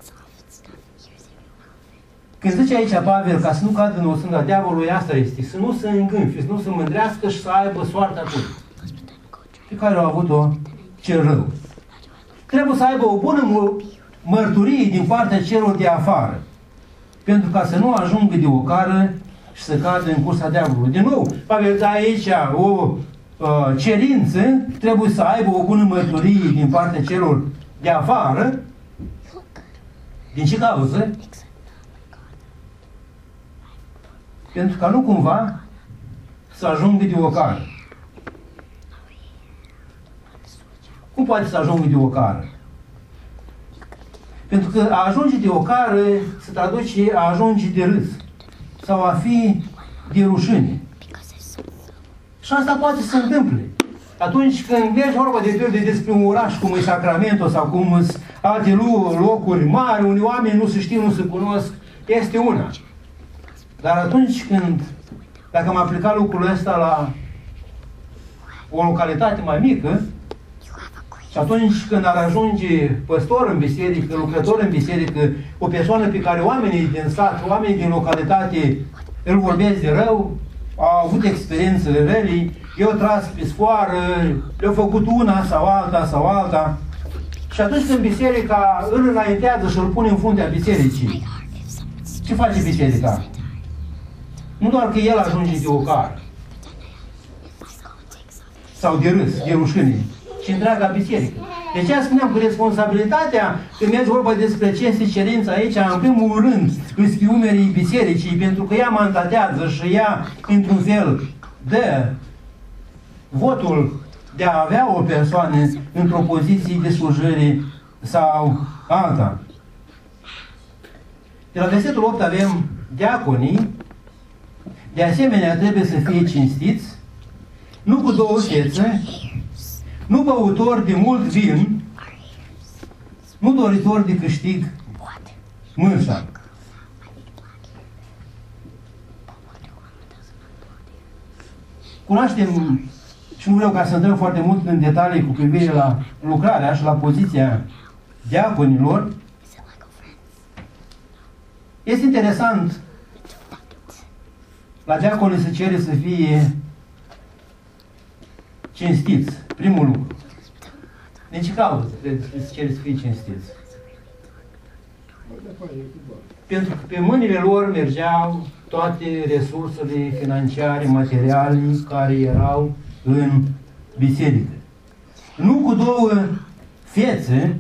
Când zice aici Pavel ca să nu cadă în o sânda diavolului, asta este, să nu se îngânfe, să nu se mândrească și să aibă soarta lui, pe care au avut-o cel rău. Trebuie să aibă o bună mărturie din partea celor de afară, pentru ca să nu ajungă de ocară și să cadă în cursa diavolului. Din nou, Pavel dă aici o uh, cerință, trebuie să aibă o bună mărturie din partea celor de afară. Din ce cauză? Pentru ca nu cumva să ajungă de ocară. Cum poate să ajungă de ocară? Pentru că a ajunge de ocară se traduce a ajunge de râs sau a fi de rușine. Și asta poate să se întâmple. Atunci când mergi vorba de de despre un oraș cum e Sacramento sau cum sunt alte locuri mari, unde oamenii nu se știu, nu se cunosc, este una. Dar atunci când, dacă am aplicat lucrul ăsta la o localitate mai mică, și atunci când ar ajunge păstor în biserică, lucrător în biserică, o persoană pe care oamenii din sat, oamenii din localitate îl vorbesc de rău, au avut experiențe rele, i-au tras pe sfoară, le-au făcut una sau alta sau alta, și atunci când biserica îl înaintează și îl pune în fruntea bisericii, ce face biserica? Nu doar că el ajunge de ocară sau de râs, de rușine, ci întreaga biserică. De aceea spuneam că responsabilitatea, când mergi vorba despre ce este cerința aici, în primul rând, îți umerii bisericii, pentru că ea mandatează și ea, într-un fel, dă votul de a avea o persoană într-o poziție de slujire sau alta. De la versetul opt avem diaconii, de asemenea trebuie să fie cinstiți, nu cu două fețe, nu băutori de mult vin, nu doritori de câștig mânșa. Cunoaștem, și nu vreau ca să intrăm foarte mult în detalii cu privire la lucrarea și la poziția diaconilor. Este interesant, la diaconii se cere să fie cinstiți, primul lucru. Din ce cauză credeți cere să fie cinstiți? Pentru că pe mâinile lor mergeau toate resursele financiare, materiale care erau în biserică. Nu cu două fețe,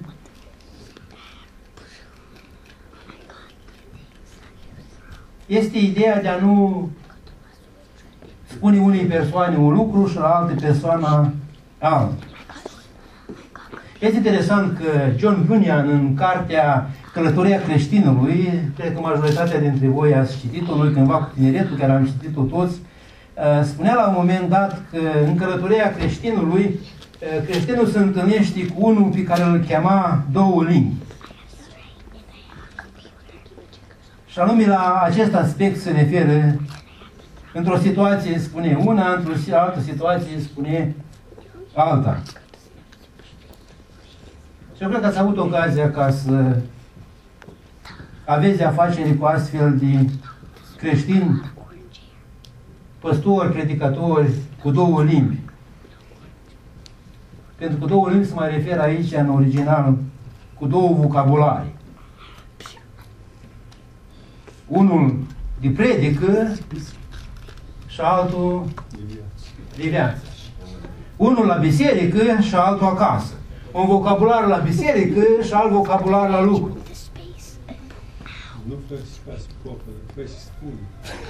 este ideea de a nu spune unei persoane un lucru și la alte persoană altă. Este interesant că John Bunyan, în cartea Călătoria creștinului, cred că majoritatea dintre voi ați citit-o, noi cândva cu tineretul, care am citit-o toți, spunea la un moment dat că în Călătoria creștinului, creștinul se întâlnește cu unul pe care îl chema două limbi. Și anume la acest aspect se referă, într-o situație spune una, într-o altă situație spune alta. Și eu cred că ați avut ocazia ca să aveți afaceri cu astfel de creștini, păstori, predicatori, cu două limbi. Pentru că două limbi se mai referă aici, în original, cu două vocabulare. Unul de predică și altul de viață. Unul la biserică și altul acasă. Un vocabular la biserică și alt vocabular la lucru. Nu vreau să faci popă, vreau să spun.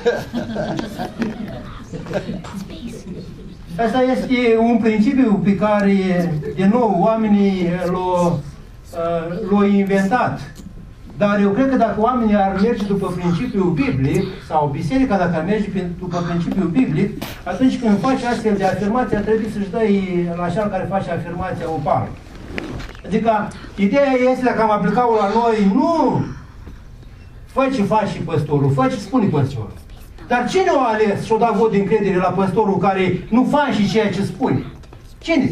Asta este un principiu pe care, de nou, oamenii l-au l-au inventat. Dar eu cred că dacă oamenii ar merge după principiul biblic, sau biserica dacă ar merge după principiul biblic, atunci când faci astfel de afirmație, ar trebui să-și dai la cel care face afirmația o palmă. Adică, ideea este, dacă am aplicat-o la noi, nu fă ce faci și păstorul, fă ce spune păstorul. Dar cine o ales și-o dat vot de încredere la păstorul care nu face și ceea ce spune? Cine?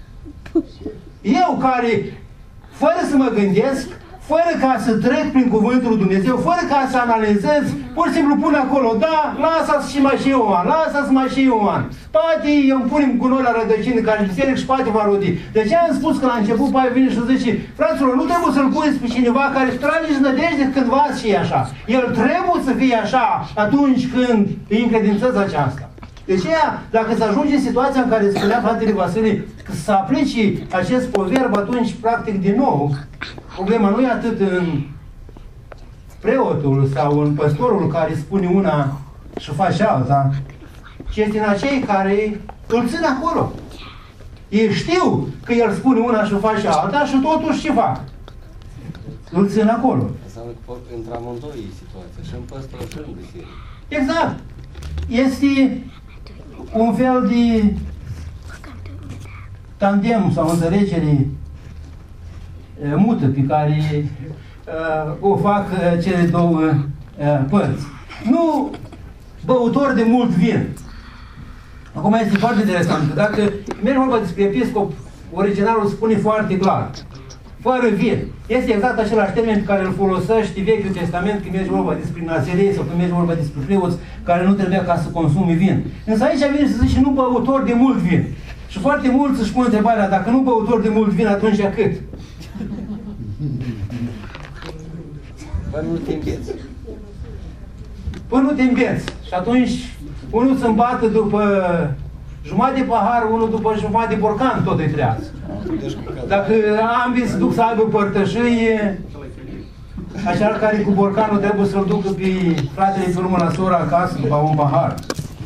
Eu care, fără să mă gândesc, fără ca să trec prin cuvântul lui Dumnezeu, fără ca să analizez, pur și simplu pun acolo, da, lasă-ți și mai și eu an, lasă-ți mai și eu an. Poate eu îmi punem cu noi la rădăcină care în biserică și poate va rodi. De ce am spus că la început Pavel vine și zice, fraților, nu trebuie să-l puneți pe cineva care își trageți nădejde cândva și e așa. El trebuie să fie așa atunci când îi încredințez aceasta. De aceea, dacă se ajunge în situația în care spunea fratele Vasile că să aplice acest proverb, atunci, practic, din nou, problema nu e atât în preotul sau în păstorul care spune una și face alta, ci este în acei care îl țin acolo. Ei știu că el spune una și face alta și totuși ce fac? Îl țin acolo. Înseamnă că între amândoi e situația, și în păstor și în biserică. Exact. Este un fel de tandem sau înțelegere mută pe care uh, o fac uh, cele două uh, părți. Nu băutor de mult vin. Acum este foarte interesant, că dacă merg vorba despre episcop, originalul spune foarte clar, fără vin. Este exact același termen pe care îl folosește Vechiul Testament când merge vorba despre nazirei sau când merge vorba despre preoți care nu trebuia ca să consume vin. Însă aici vine să zice nu băutor de mult vin. Și foarte mulți își pun întrebarea, dacă nu băutor de mult vin, atunci cât? Până nu te îmbeți. Până nu te îmbeți. Și atunci unul se îmbată după jumătate de pahar, unul după jumătate de borcan, tot îi trează. Dacă ambii se duc să aibă părtășie, așa care cu borcanul trebuie să-l ducă pe fratele pe urmă la sora acasă după un pahar.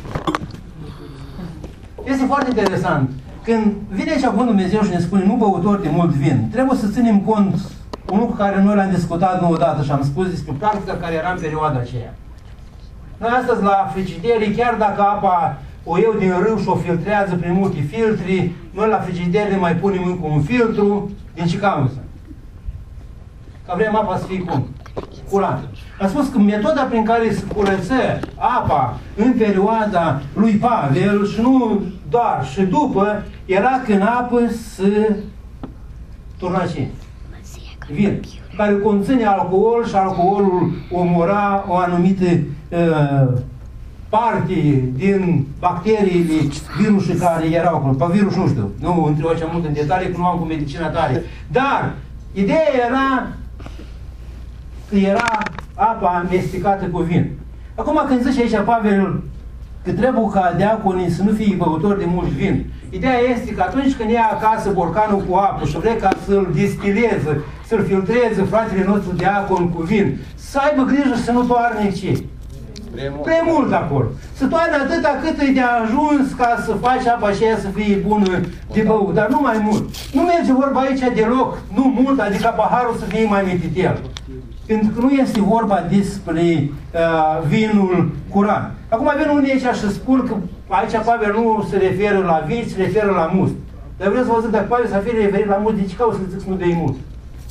Este foarte interesant. Când vine aici Cuvântul Dumnezeu și ne spune nu băutor de mult vin, trebuie să ținem cont un lucru care noi l-am discutat nu odată și am spus despre practica care era în perioada aceea. Noi astăzi la frigidere, chiar dacă apa o iau din râu și o filtrează prin multe filtri, noi la frigidere mai punem încă un filtru. Din ce cauză? Că vrem apa să fie cum? Curată. Am spus că metoda prin care se curăță apa în perioada lui Pavel și nu doar și după, era când apă să turna ce? Vin. Care conține alcool și alcoolul omora o anumită uh, parte din bacteriile, virusuri care erau acolo. Pe virus nu știu, nu întreb așa mult în detalii, că nu am cu medicina tare. Dar, ideea era că era apa amestecată cu vin. Acum când zice aici Pavel că trebuie ca diaconii să nu fie băutori de mult vin, ideea este că atunci când ia acasă borcanul cu apă și vrea ca să-l distileze, să-l filtreze fratele nostru diacon cu vin, să aibă grijă să nu toarne ce? Prea mult. Prea mult acolo. Să toarne atâta cât e de ajuns ca să faci apa aceea să fie bună de băut, dar nu mai mult. Nu merge vorba aici deloc, nu mult, adică paharul să fie mai mititel. Pentru că nu este vorba despre uh, vinul curat. Acum vin unii aici și spun că aici Pavel nu se referă la vin, se referă la must. Dar vreau să vă zic, dacă Pavel s-a fi referit la must, de ce caută să zic să nu dai mult?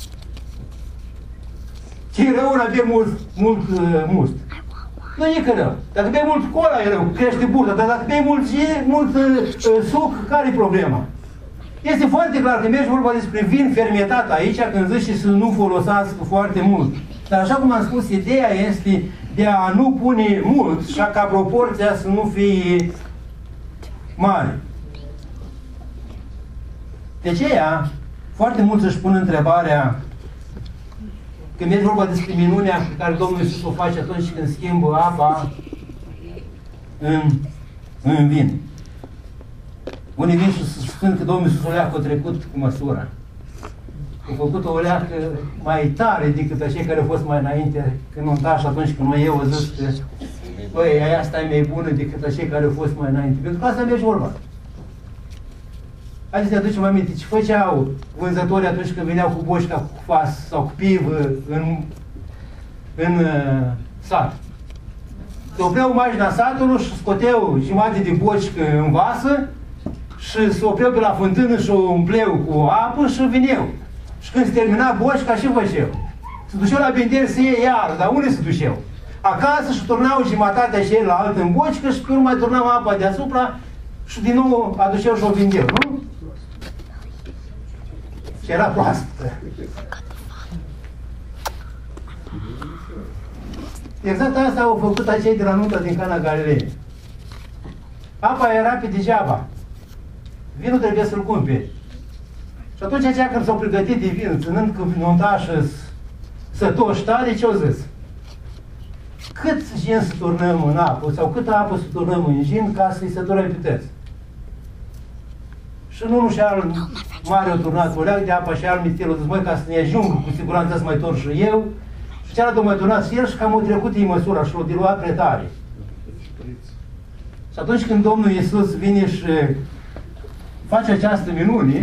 Ce e rău ăla de mult, mult uh, must? Nu e că rău. Dacă bei mult cola e rău, crește burta, dar dacă bei mult, mult uh, suc, care e problema? Este foarte clar că merge vorba despre vin fermentat aici, când zice să nu folosească foarte mult. Dar așa cum am spus, ideea este de a nu pune mult și ca proporția să nu fie mare. De aceea, foarte mulți își pun întrebarea, când merge vorba despre minunea pe care Domnul Iisus o face atunci când schimbă apa în, în vin. Unii vin și spun că Domnul Iisus o leacă a trecut cu măsura. A făcut o leacă mai tare decât acei care au fost mai înainte, când nu și atunci când noi eu au zis că băi, aia asta e mai bună decât acei care au fost mai înainte. Pentru că asta merge vorba. Haideți să ne aducem aminte, ce făceau vânzătorii atunci când veneau cu boșca cu fas sau cu pivă în, în uh, sat. Se opreau mașina satului și scoteau jumătate de bocică în vasă și se opreau pe la fântână și o umpleau cu apă și vineau. Și când se termina boșca, și făceau? Se duceau la binderi să iei iară, dar unde se duceau? Acasă și turnau jumătatea și la altă în bocică și pe urmă mai turnau apa deasupra și din nou aduceau și o vindeau, nu? Și era proaspătă. Exact asta au făcut acei de la nunta din Cana Galilei. Apa era pe degeaba. Vinul trebuie să-l cumperi. Și atunci aceia când s-au pregătit de vin, ținând că nuntașă sătoși tare, ce-au zis? Cât gin să turnăm în apă, sau câtă apă să turnăm în gin ca să-i săturăm pități? Și nu nu și-al mare o turnat o leac de apă și al mistelul zis, măi, ca să ne ajung, cu siguranță să mai torn și eu. Și cealaltă mai turnat și el și cam o trecut în măsura și l-o diluat prea tare. Și atunci când Domnul Iisus vine și face această minune,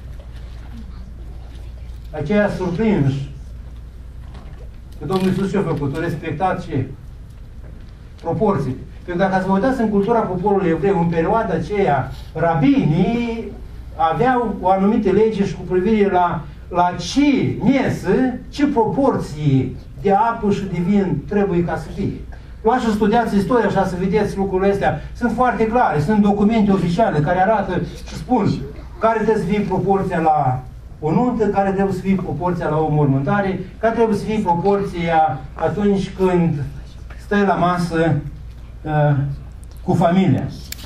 aceia surprinși că Domnul Iisus ce-a făcut? A respectat ce? Proporții. Pentru că dacă vă uitați în cultura poporului evreu, în perioada aceea, rabinii aveau o anumită lege și cu privire la, la ce mesă, ce proporții de apă și de vin trebuie ca să fie. Luați și studiați istoria așa să vedeți lucrurile astea. Sunt foarte clare, sunt documente oficiale care arată și spun care trebuie să fie proporția la o nuntă, care trebuie să fie proporția la o mormântare, care trebuie să fie proporția atunci când stai la masă uh, cu familia.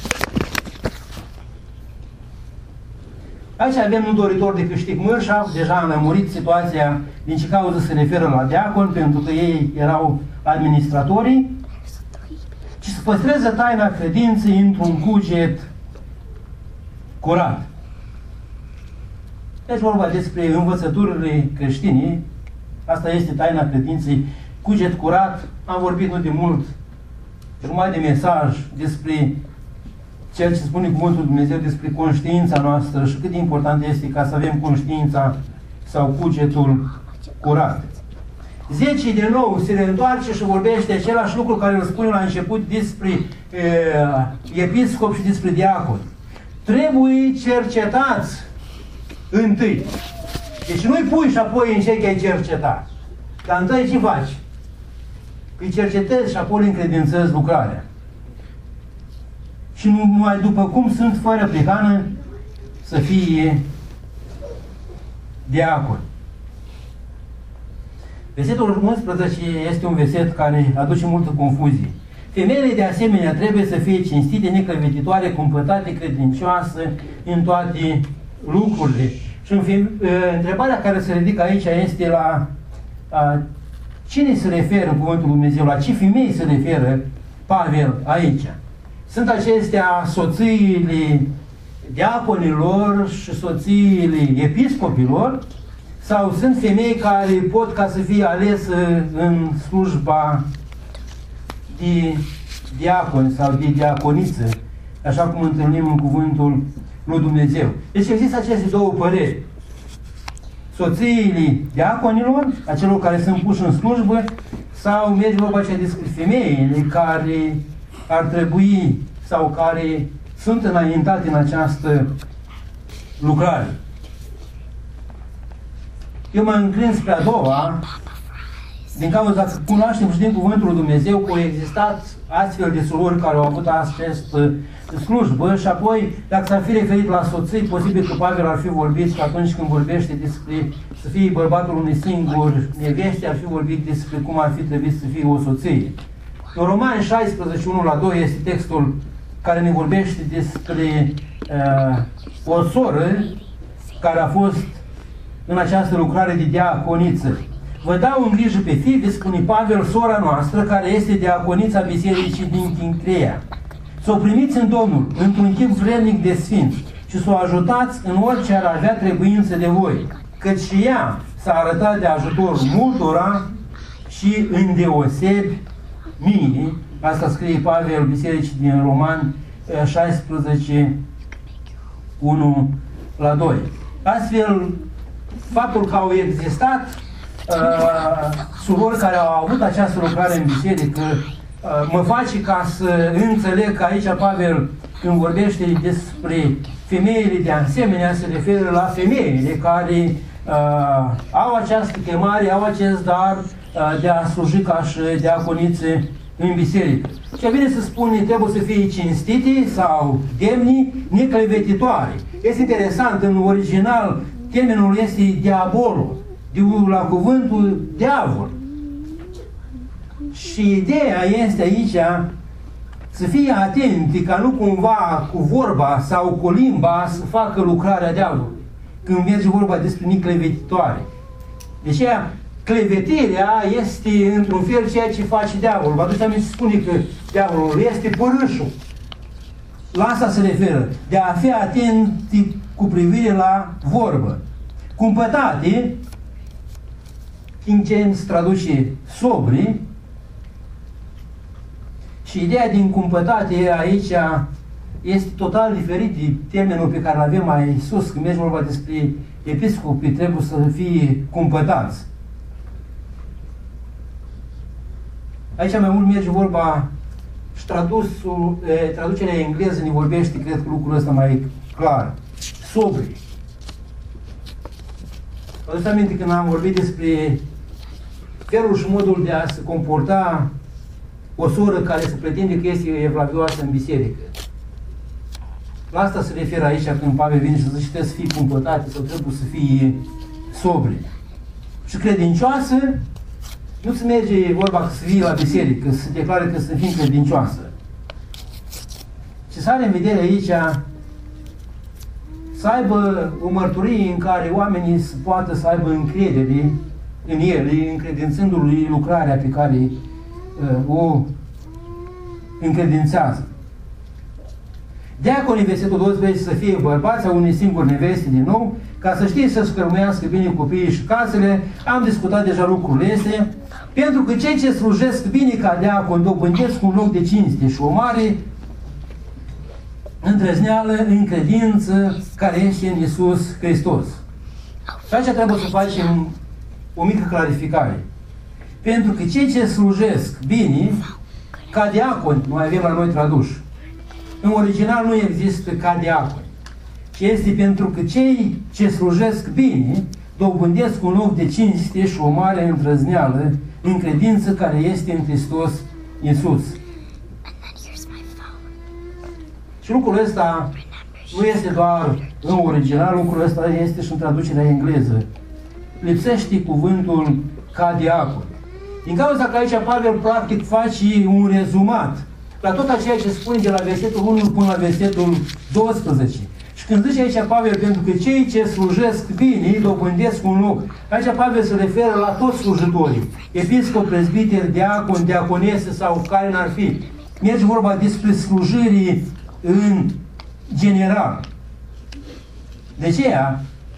Aici avem un doritor de câștig mărșa, deja am lămurit situația din ce cauză se referă la diacon, pentru că ei erau administratorii, ci să păstreze taina credinței într-un cuget curat. Deci vorba despre învățăturile creștine, asta este taina credinței, cuget curat. Am vorbit nu de mult, jumătate de mesaj despre ceea ce spune Cuvântul Dumnezeu despre conștiința noastră și cât de important este ca să avem conștiința sau cugetul curat. Zece de nou se reîntoarce și vorbește același lucru care îl spune la început despre e, episcop și despre diacon. Trebuie cercetați întâi. Deci nu-i pui și apoi încerci că ai cercetat. Dar întâi ce faci? Îi cercetezi și apoi îi încredințezi lucrarea. Și numai după cum sunt fără prihană să fie diacon. Versetul unsprezece este un verset care aduce multă confuzie. Femeile de asemenea trebuie să fie cinstite, neclăvetitoare, cumpătate, credincioase în toate lucrurile. Și în feme... întrebarea care se ridică aici este la a, cine se referă în Cuvântul Lui Dumnezeu, la ce femei se referă Pavel aici. Sunt acestea soțiile diaconilor și soțiile episcopilor, sau sunt femei care pot ca să fie alese în slujba de diaconi sau de diaconiță, așa cum întâlnim în Cuvântul Lui Dumnezeu. Deci există aceste două păreri. Soțiile diaconilor, acelor care sunt puși în slujbă, sau merge vorba aceea despre femeile care ar trebui sau care sunt înaintate în această lucrare. Eu mă înclin spre a doua, din cauza că cunoaștem și din Cuvântul Lui Dumnezeu că au existat astfel de surori care au avut această slujbă și apoi, dacă s-ar fi referit la soții, posibil că Pavel ar fi vorbit și atunci când vorbește despre să fie bărbatul unui singur neveste, ar fi vorbit despre cum ar fi trebuit să fie o soție. În Romani șaisprezece, unu la doi este textul care ne vorbește despre uh, o soră care a fost în această lucrare de diaconiță. Vă dau în grijă pe Fibi, spune Pavel, sora noastră, care este diaconița bisericii din Chincrea. Să o primiți în Domnul, într-un chip vrednic de sfinț, și să o ajutați în orice ar avea trebuință de voi, căci și ea s-a arătat de ajutor multora și îndeosebi mie. Asta scrie Pavel bisericii din Romani șaisprezece, unu la doi. Astfel, faptul că au existat uh, surori care au avut această lucrare în biserică uh, mă face ca să înțeleg că aici Pavel, când vorbește despre femeile de asemenea, se referă la femeile care uh, au această chemare, au acest dar uh, de a sluji ca și diaconițe în biserică. Ce bine se spune, trebuie să fie cinstite sau demni, neclevetitoare. Este interesant, în original, termenul este diabolo, de la cuvântul diavol. Și ideea este aici să fie atenți ca nu cumva cu vorba sau cu limba să facă lucrarea diavolului, când merge vorba despre neclevetitoare. Deci aia, clevetirea este într-un fel ceea ce face diavolul. Vă aduceți aminte, spune că diavolul este părâșul. La asta se referă, de a fi atenți cu privire la vorbă. Cumpătate, King James traduce sobri, și ideea din cumpătate aici este total diferit de termenul pe care îl avem mai sus, când merge vorba despre episcopii, trebuie să fie cumpătați. Aici mai mult merge vorba și tradusul, traducerea engleză ne vorbește, cred că lucrul ăsta mai clar. Sobri. Vă aduceți aminte când am vorbit despre felul și modul de a se comporta o soră care se pretinde că este evlavioasă în biserică. La asta se referă aici când Pavel vine și zice trebuie să fie cumpătate sau trebuie să fie sobri. Și credincioasă, nu se merge vorba că să fie la biserică, să se declare că să fie credincioasă. Ce să are în vedere aici să aibă o mărturie în care oamenii să poată să aibă încredere în ele, încredințându-lui lucrarea pe care uh, o încredințează. Diaconii, versetul doisprezece, să fie bărbați a unui singur neveste din nou, ca să știe să scărmuiască bine copiii și casele. Am discutat deja lucrurile astea, pentru că cei ce slujesc bine ca diacon dobândesc un loc de cinste și o mare îndrăzneală în credință care este în Iisus Hristos. Și aici trebuie să facem o mică clarificare. Pentru că cei ce slujesc bine, ca diaconi, noi avem la noi traduși. În original nu există ca diaconi, ci este pentru că cei ce slujesc bine dobândesc un loc de cinste și o mare îndrăzneală în credință care este în Hristos Iisus. Și lucrul ăsta nu este doar în original, lucrul ăsta este și în traducerea engleză. Lipsește cuvântul ca diacon. Din cauza că aici Pavel practic face un rezumat la tot ceea ce spune de la versetul unu până la versetul doisprezece. Și când zice aici Pavel, pentru că cei ce slujesc bine, îi dobândesc un loc. Aici Pavel se referă la toți slujitorii. Episcop, prezbiter, diacon, diaconese sau care n-ar fi. Merge vorba despre slujirii în general. De aceea,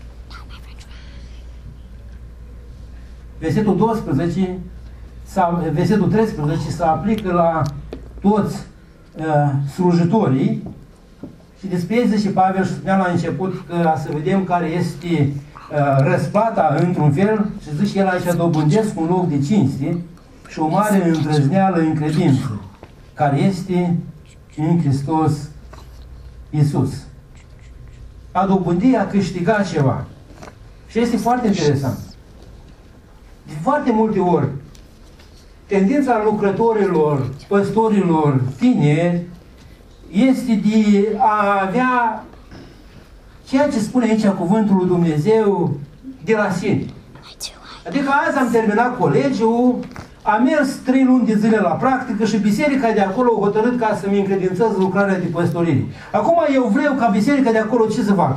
versetul doisprezece, sau versetul treisprezece se aplică la toți uh, slujitorii și despre ei zice Pavel și spunea la început că să vedem care este uh, răsplata într-un fel și zice el aici dobândesc un loc de cinste și o mare îndrăzneală în credință care este în Hristos Iisus. A dobândi, a câștiga ceva. Și este foarte interesant. De foarte multe ori, tendința lucrătorilor, păstorilor, tineri, este de a avea ceea ce spune aici cuvântul lui Dumnezeu de la sine. Adică azi am terminat colegiul, am mers trei luni de zile la practică și biserica de acolo a hotărât ca să-mi încredințez lucrarea de păstorire. Acum eu vreau ca biserica de acolo ce să facă?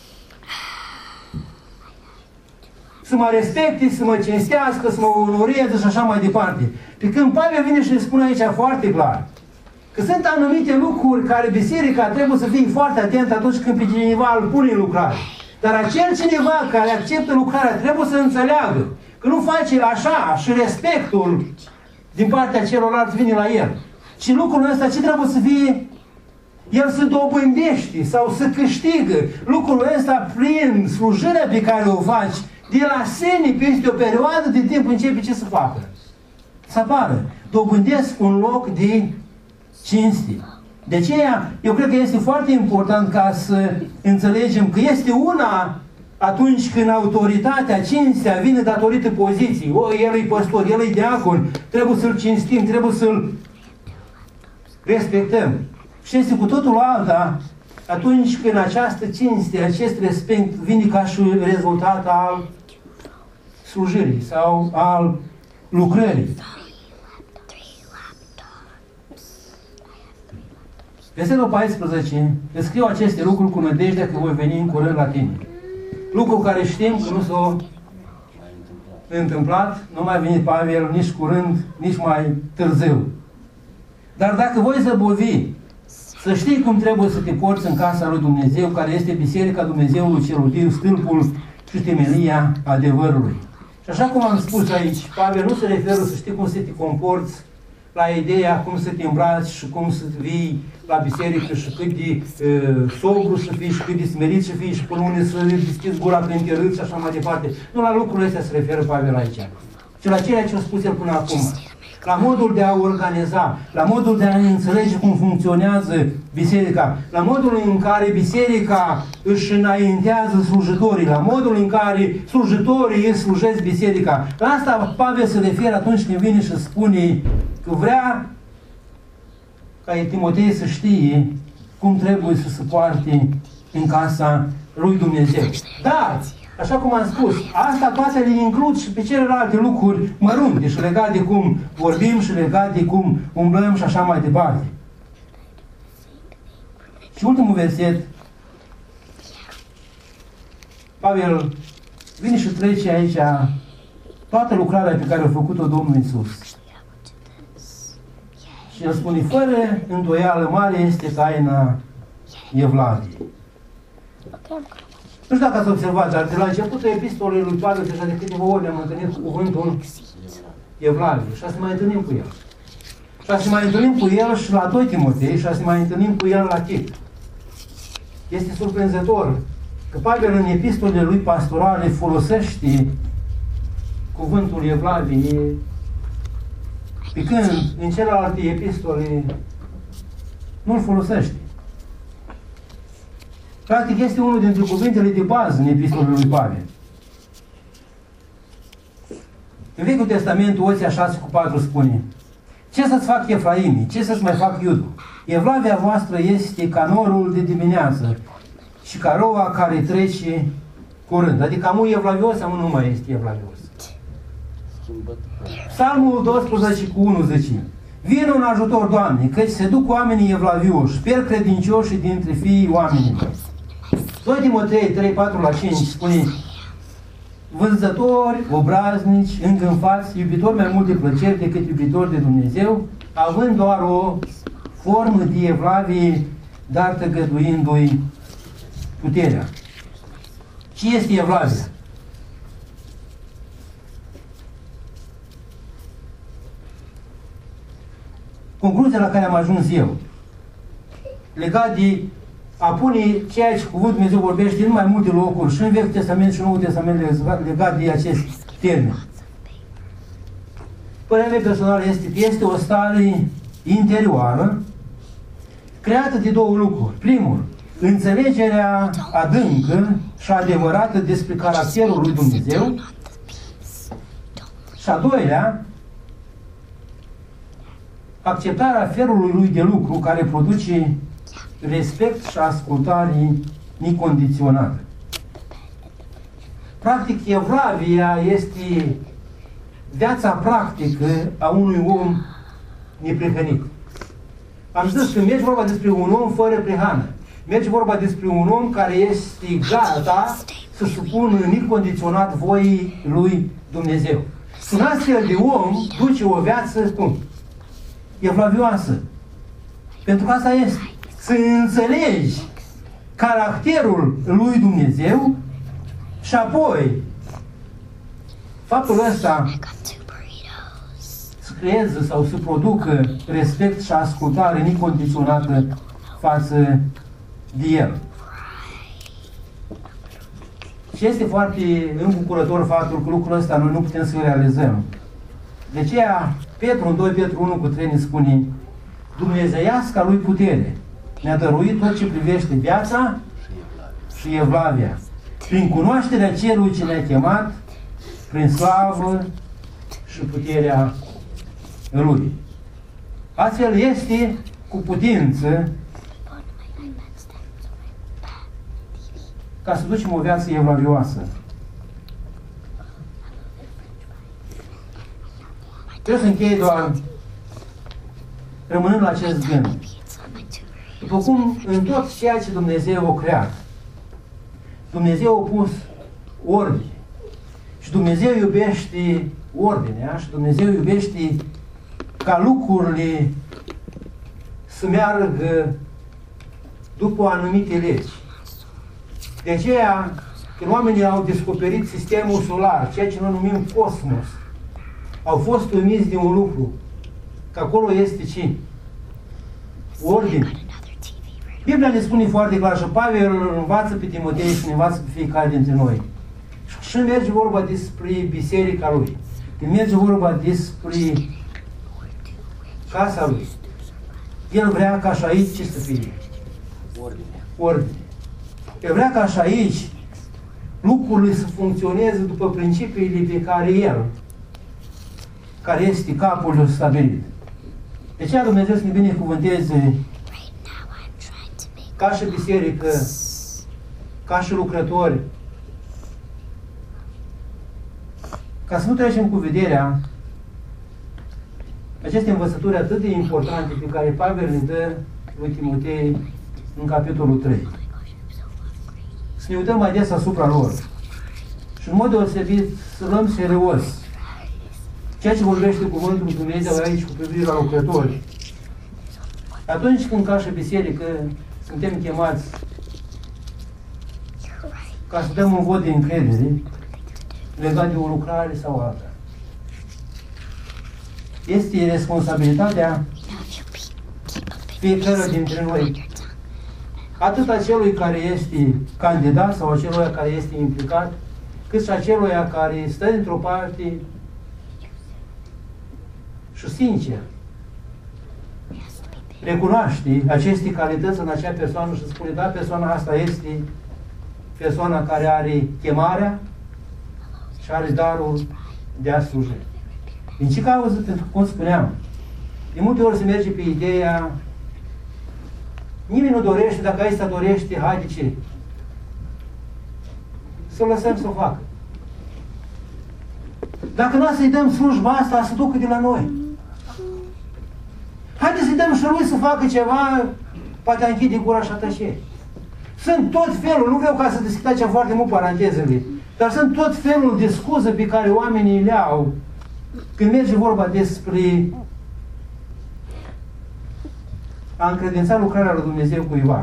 Să mă respecte, să mă cinstească, să mă onoreze și așa mai departe. Pe când Pavel vine și ne spune aici foarte clar că sunt anumite lucruri care biserica trebuie să fie foarte atentă atunci când pe cineva îl pune în lucrare. Dar acel cineva care acceptă lucrarea trebuie să înțeleagă că nu face așa și respectul din partea celorlalți vine la el. Și lucrul ăsta ce trebuie să fie? El să dobândește sau să câștigă lucrul ăsta prin slujirea pe care o faci de la sine peste o perioadă de timp începe ce să facă? Să apară. Dobândesc un loc de cinste. De aceea, eu cred că este foarte important ca să înțelegem că este una atunci când autoritatea, cinstea vine datorită poziției. O, el e păstor, el e diacon, trebuie să-l cinstim, trebuie să-l respectăm. Și este cu totul alta atunci când această cinste, acest respect vine ca și rezultat al slujirii sau al lucrării. Versetul paisprezece, îți scriu aceste lucruri cu nădejdea că voi veni în curând la tine. Lucru care știm că nu s-a întâmplat, nu mai venit Pavel nici curând, nici mai târziu. Dar dacă voi zăbovi, să știi cum trebuie să te porți în casa lui Dumnezeu, care este Biserica Dumnezeului celul viu, stâlpul și temelia adevărului. Și așa cum am spus aici, Pavel nu se referă să știi cum să te comporți la ideea cum să te îmbraci și cum să vii la biserică și cât de uh, sobru să fii și cât de smerit să fii și până unde să deschizi gura prin râd și așa mai departe. Nu la lucrurile astea se referă Pavel aici, ci la ceea ce a spus el până acum. La modul de a organiza, la modul de a înțelege cum funcționează biserica, la modul în care biserica își înaintează slujitorii, la modul în care slujitorii își slujesc biserica. La asta Pavel se referă atunci când vine și spune că vrea ca Timotei să știe cum trebuie să se poarte în casa lui Dumnezeu. Dar, așa cum am spus, asta toate le includ și pe celelalte lucruri mărunte și legate de cum vorbim și legate de cum umblăm și așa mai departe. Și ultimul verset, Pavel vine și trece aici toată lucrarea pe care a făcut-o Domnul Iisus. Și el spune, fără îndoială mare este taina Evlaviei. Nu știu dacă ați observat, dar de la începutul epistolei lui Pavel, deja de câteva ori ne-am întâlnit cu cuvântul Evlavie. Și a să mai întâlnim cu el. Și a să mai întâlnim cu el și la doi Timotei și a să mai întâlnim cu el la Tit. Este surprinzător că Pavel în epistolele lui pastorale folosește cuvântul Evlavie, pe când în celelalte epistole nu-l folosește. Practic este unul dintre cuvintele de bază în epistolele lui Pavel. În Vechiul Testament, Osea șase cu patru spune: ce să-ți fac Efraimii? Ce să-ți mai fac Iudu? Evlavia voastră este ca norul de dimineață și ca roa care trece curând. Adică amu evlavios, amu nu mai este evlavios. Psalmul doisprezece cu unu zice: Vino în ajutor, Doamne, căci se duc oamenii evlavioși, pierd credincioșii dintre fiii oamenilor. doi Timotei trei, patru la cinci spune: vânzători, obraznici, îngânfați, iubitori mai mult de plăceri decât iubitori de Dumnezeu, având doar o formă de evlavie, dar tăgăduindu-i puterea. Ce este evlavia? Concluzia la care am ajuns eu, legat de a pune ceea ce cuvântul Dumnezeu vorbește în mai multe locuri, și în Vechiul Testament și în Noul Testament, legat de acest termen. Părerea mea personală este că este o stare interioară creată de două lucruri. Primul, înțelegerea adâncă și adevărată despre caracterul lui Dumnezeu, și a doilea, acceptarea felului lui de lucru care produce respect și ascultare necondiționată. Practic, evlavia este viața practică a unui om neprihănit. Am zis că merge vorba despre un om fără prihană. Merge vorba despre un om care este gata să supună necondiționat voii lui Dumnezeu. Un astfel de om duce o viață, cum? Evlavioasă. Pentru că asta este. Să înțelegi caracterul lui Dumnezeu și apoi faptul ăsta să creeze sau să producă respect și ascultare necondiționată față de El. Și este foarte îmbucurător faptul că lucrul ăsta noi nu putem să-l realizăm. De aceea, Petru, în doi Petru unu cu trei ne spune: dumnezeiasca lui putere ne-a dăruit tot ce privește viața și evlavia, prin cunoașterea celui ce ne-a chemat, prin slavă și puterea Lui. Astfel este cu putință ca să ducem o viață evlavioasă. Trebuie să închei doar rămânând la acest gând. După cum în tot ceea ce Dumnezeu a creat, Dumnezeu a pus ordine. Și Dumnezeu iubește ordinea și Dumnezeu iubește ca lucrurile să meargă după anumite legi. De aceea, când oamenii au descoperit sistemul solar, ceea ce noi numim cosmos, au fost uimiți de un lucru, că acolo este ce? Ordine. Biblia ne spune foarte clar și Pavel îl învață pe Timotei și ne învață pe fiecare dintre noi. Și merge vorba despre biserica lui. Când merge vorba despre casa lui. El vrea ca și aici ce să fie? Ordine. Ordine. El vrea ca și aici lucrurile să funcționeze după principiile pe care el, care este capul, le-a stabilit. De aceea Dumnezeu să ne binecuvânteze ca și biserică, ca și lucrători, ca să nu trecem cu vederea aceste învățături atât de importante pe care Pavel le dă lui Timotei în capitolul trei. Să ne uităm mai des asupra lor. Și în mod deosebit să luăm serios ceea ce vorbește cuvântul lui Dumnezeu aici cu privire la lucrători. Atunci când ca și biserică suntem chemați ca să dăm un vot de încredere legat de o lucrare sau alta. Este responsabilitatea fiecare dintre noi, atât a celui care este candidat sau a celui care este implicat, cât și a celui care stă într-o parte și sincer recunoaște aceste calități în acea persoană și spune: da, persoana asta este persoana care are chemarea și are darul de a sluji. Din ce cauză? Pentru că, cum spuneam, de multe ori se merge pe ideea: nimeni nu dorește, dacă ăsta dorește, haide ce? Să lăsăm să o facă. Dacă nu să-i dăm slujba asta, să ducă de la noi. Haideți să-i dăm și lui să facă ceva, poate închide gura și atașe. Sunt tot felul, nu vreau ca să deschid aici foarte mult parantezele, dar sunt tot felul de scuze pe care oamenii le au când merge vorba despre a încredința lucrarea lui Dumnezeu cuiva.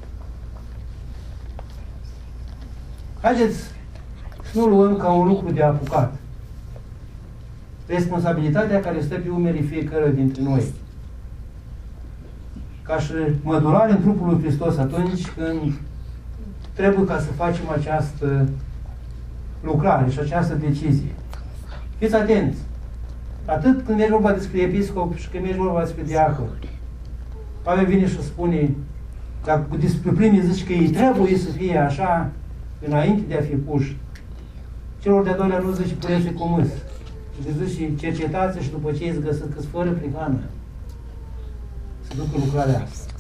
Haideți să nu luăm ca un lucru de apucat responsabilitatea care stă pe umerii fiecare dintre noi. Ca și mădurare în trupul lui Hristos atunci când trebuie ca să facem această lucrare și această decizie. Fiți atenți! Atât când mergi vorba despre episcop și când mergi vorba despre diacon. Pavel vine și spune, dacă despre primii zici că ei trebuie să fie așa înainte de a fi puși. Celor de-a doilea nu zice puneți cu mâs. Și zice cercetați și după ce îți găsesc că-s fără prihană să ducă lucrarea asta.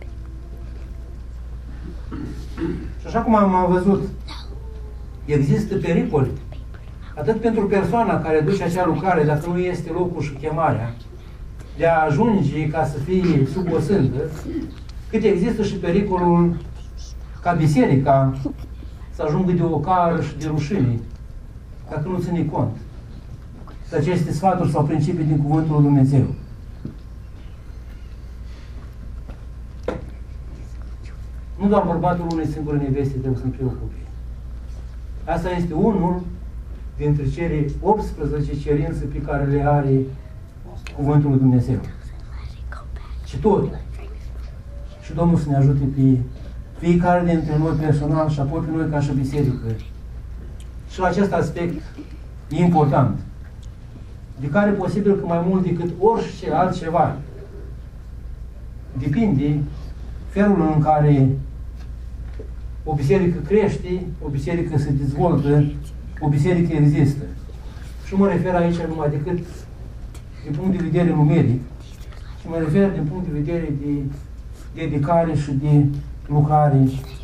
Și așa cum am văzut, există pericole atât pentru persoana care duce acea lucrare, dacă nu este locul și chemarea, de a ajunge ca să fie sub o sândă, cât există și pericolul ca biserica să ajungă de ocară și de rușine, dacă nu ține cont de aceste sfaturi sau principii din Cuvântul lui Dumnezeu. Nu doar bărbatul unei singure neveste trebuie să-mi preocupe. Asta este unul dintre cele optsprezece cerințe pe care le are Cuvântul lui Dumnezeu. Și tot. Și Domnul să ne ajute pe fiecare dintre noi personal și apoi pe noi ca și biserică. Și la acest aspect e important, de care posibil că mai mult decât orice altceva depinde felul în care o biserică crește, o biserică se dezvoltă, o biserică există. Și mă refer aici numai decât din punct de vedere numeric, și mă refer din punct de vedere de dedicare și de lucrare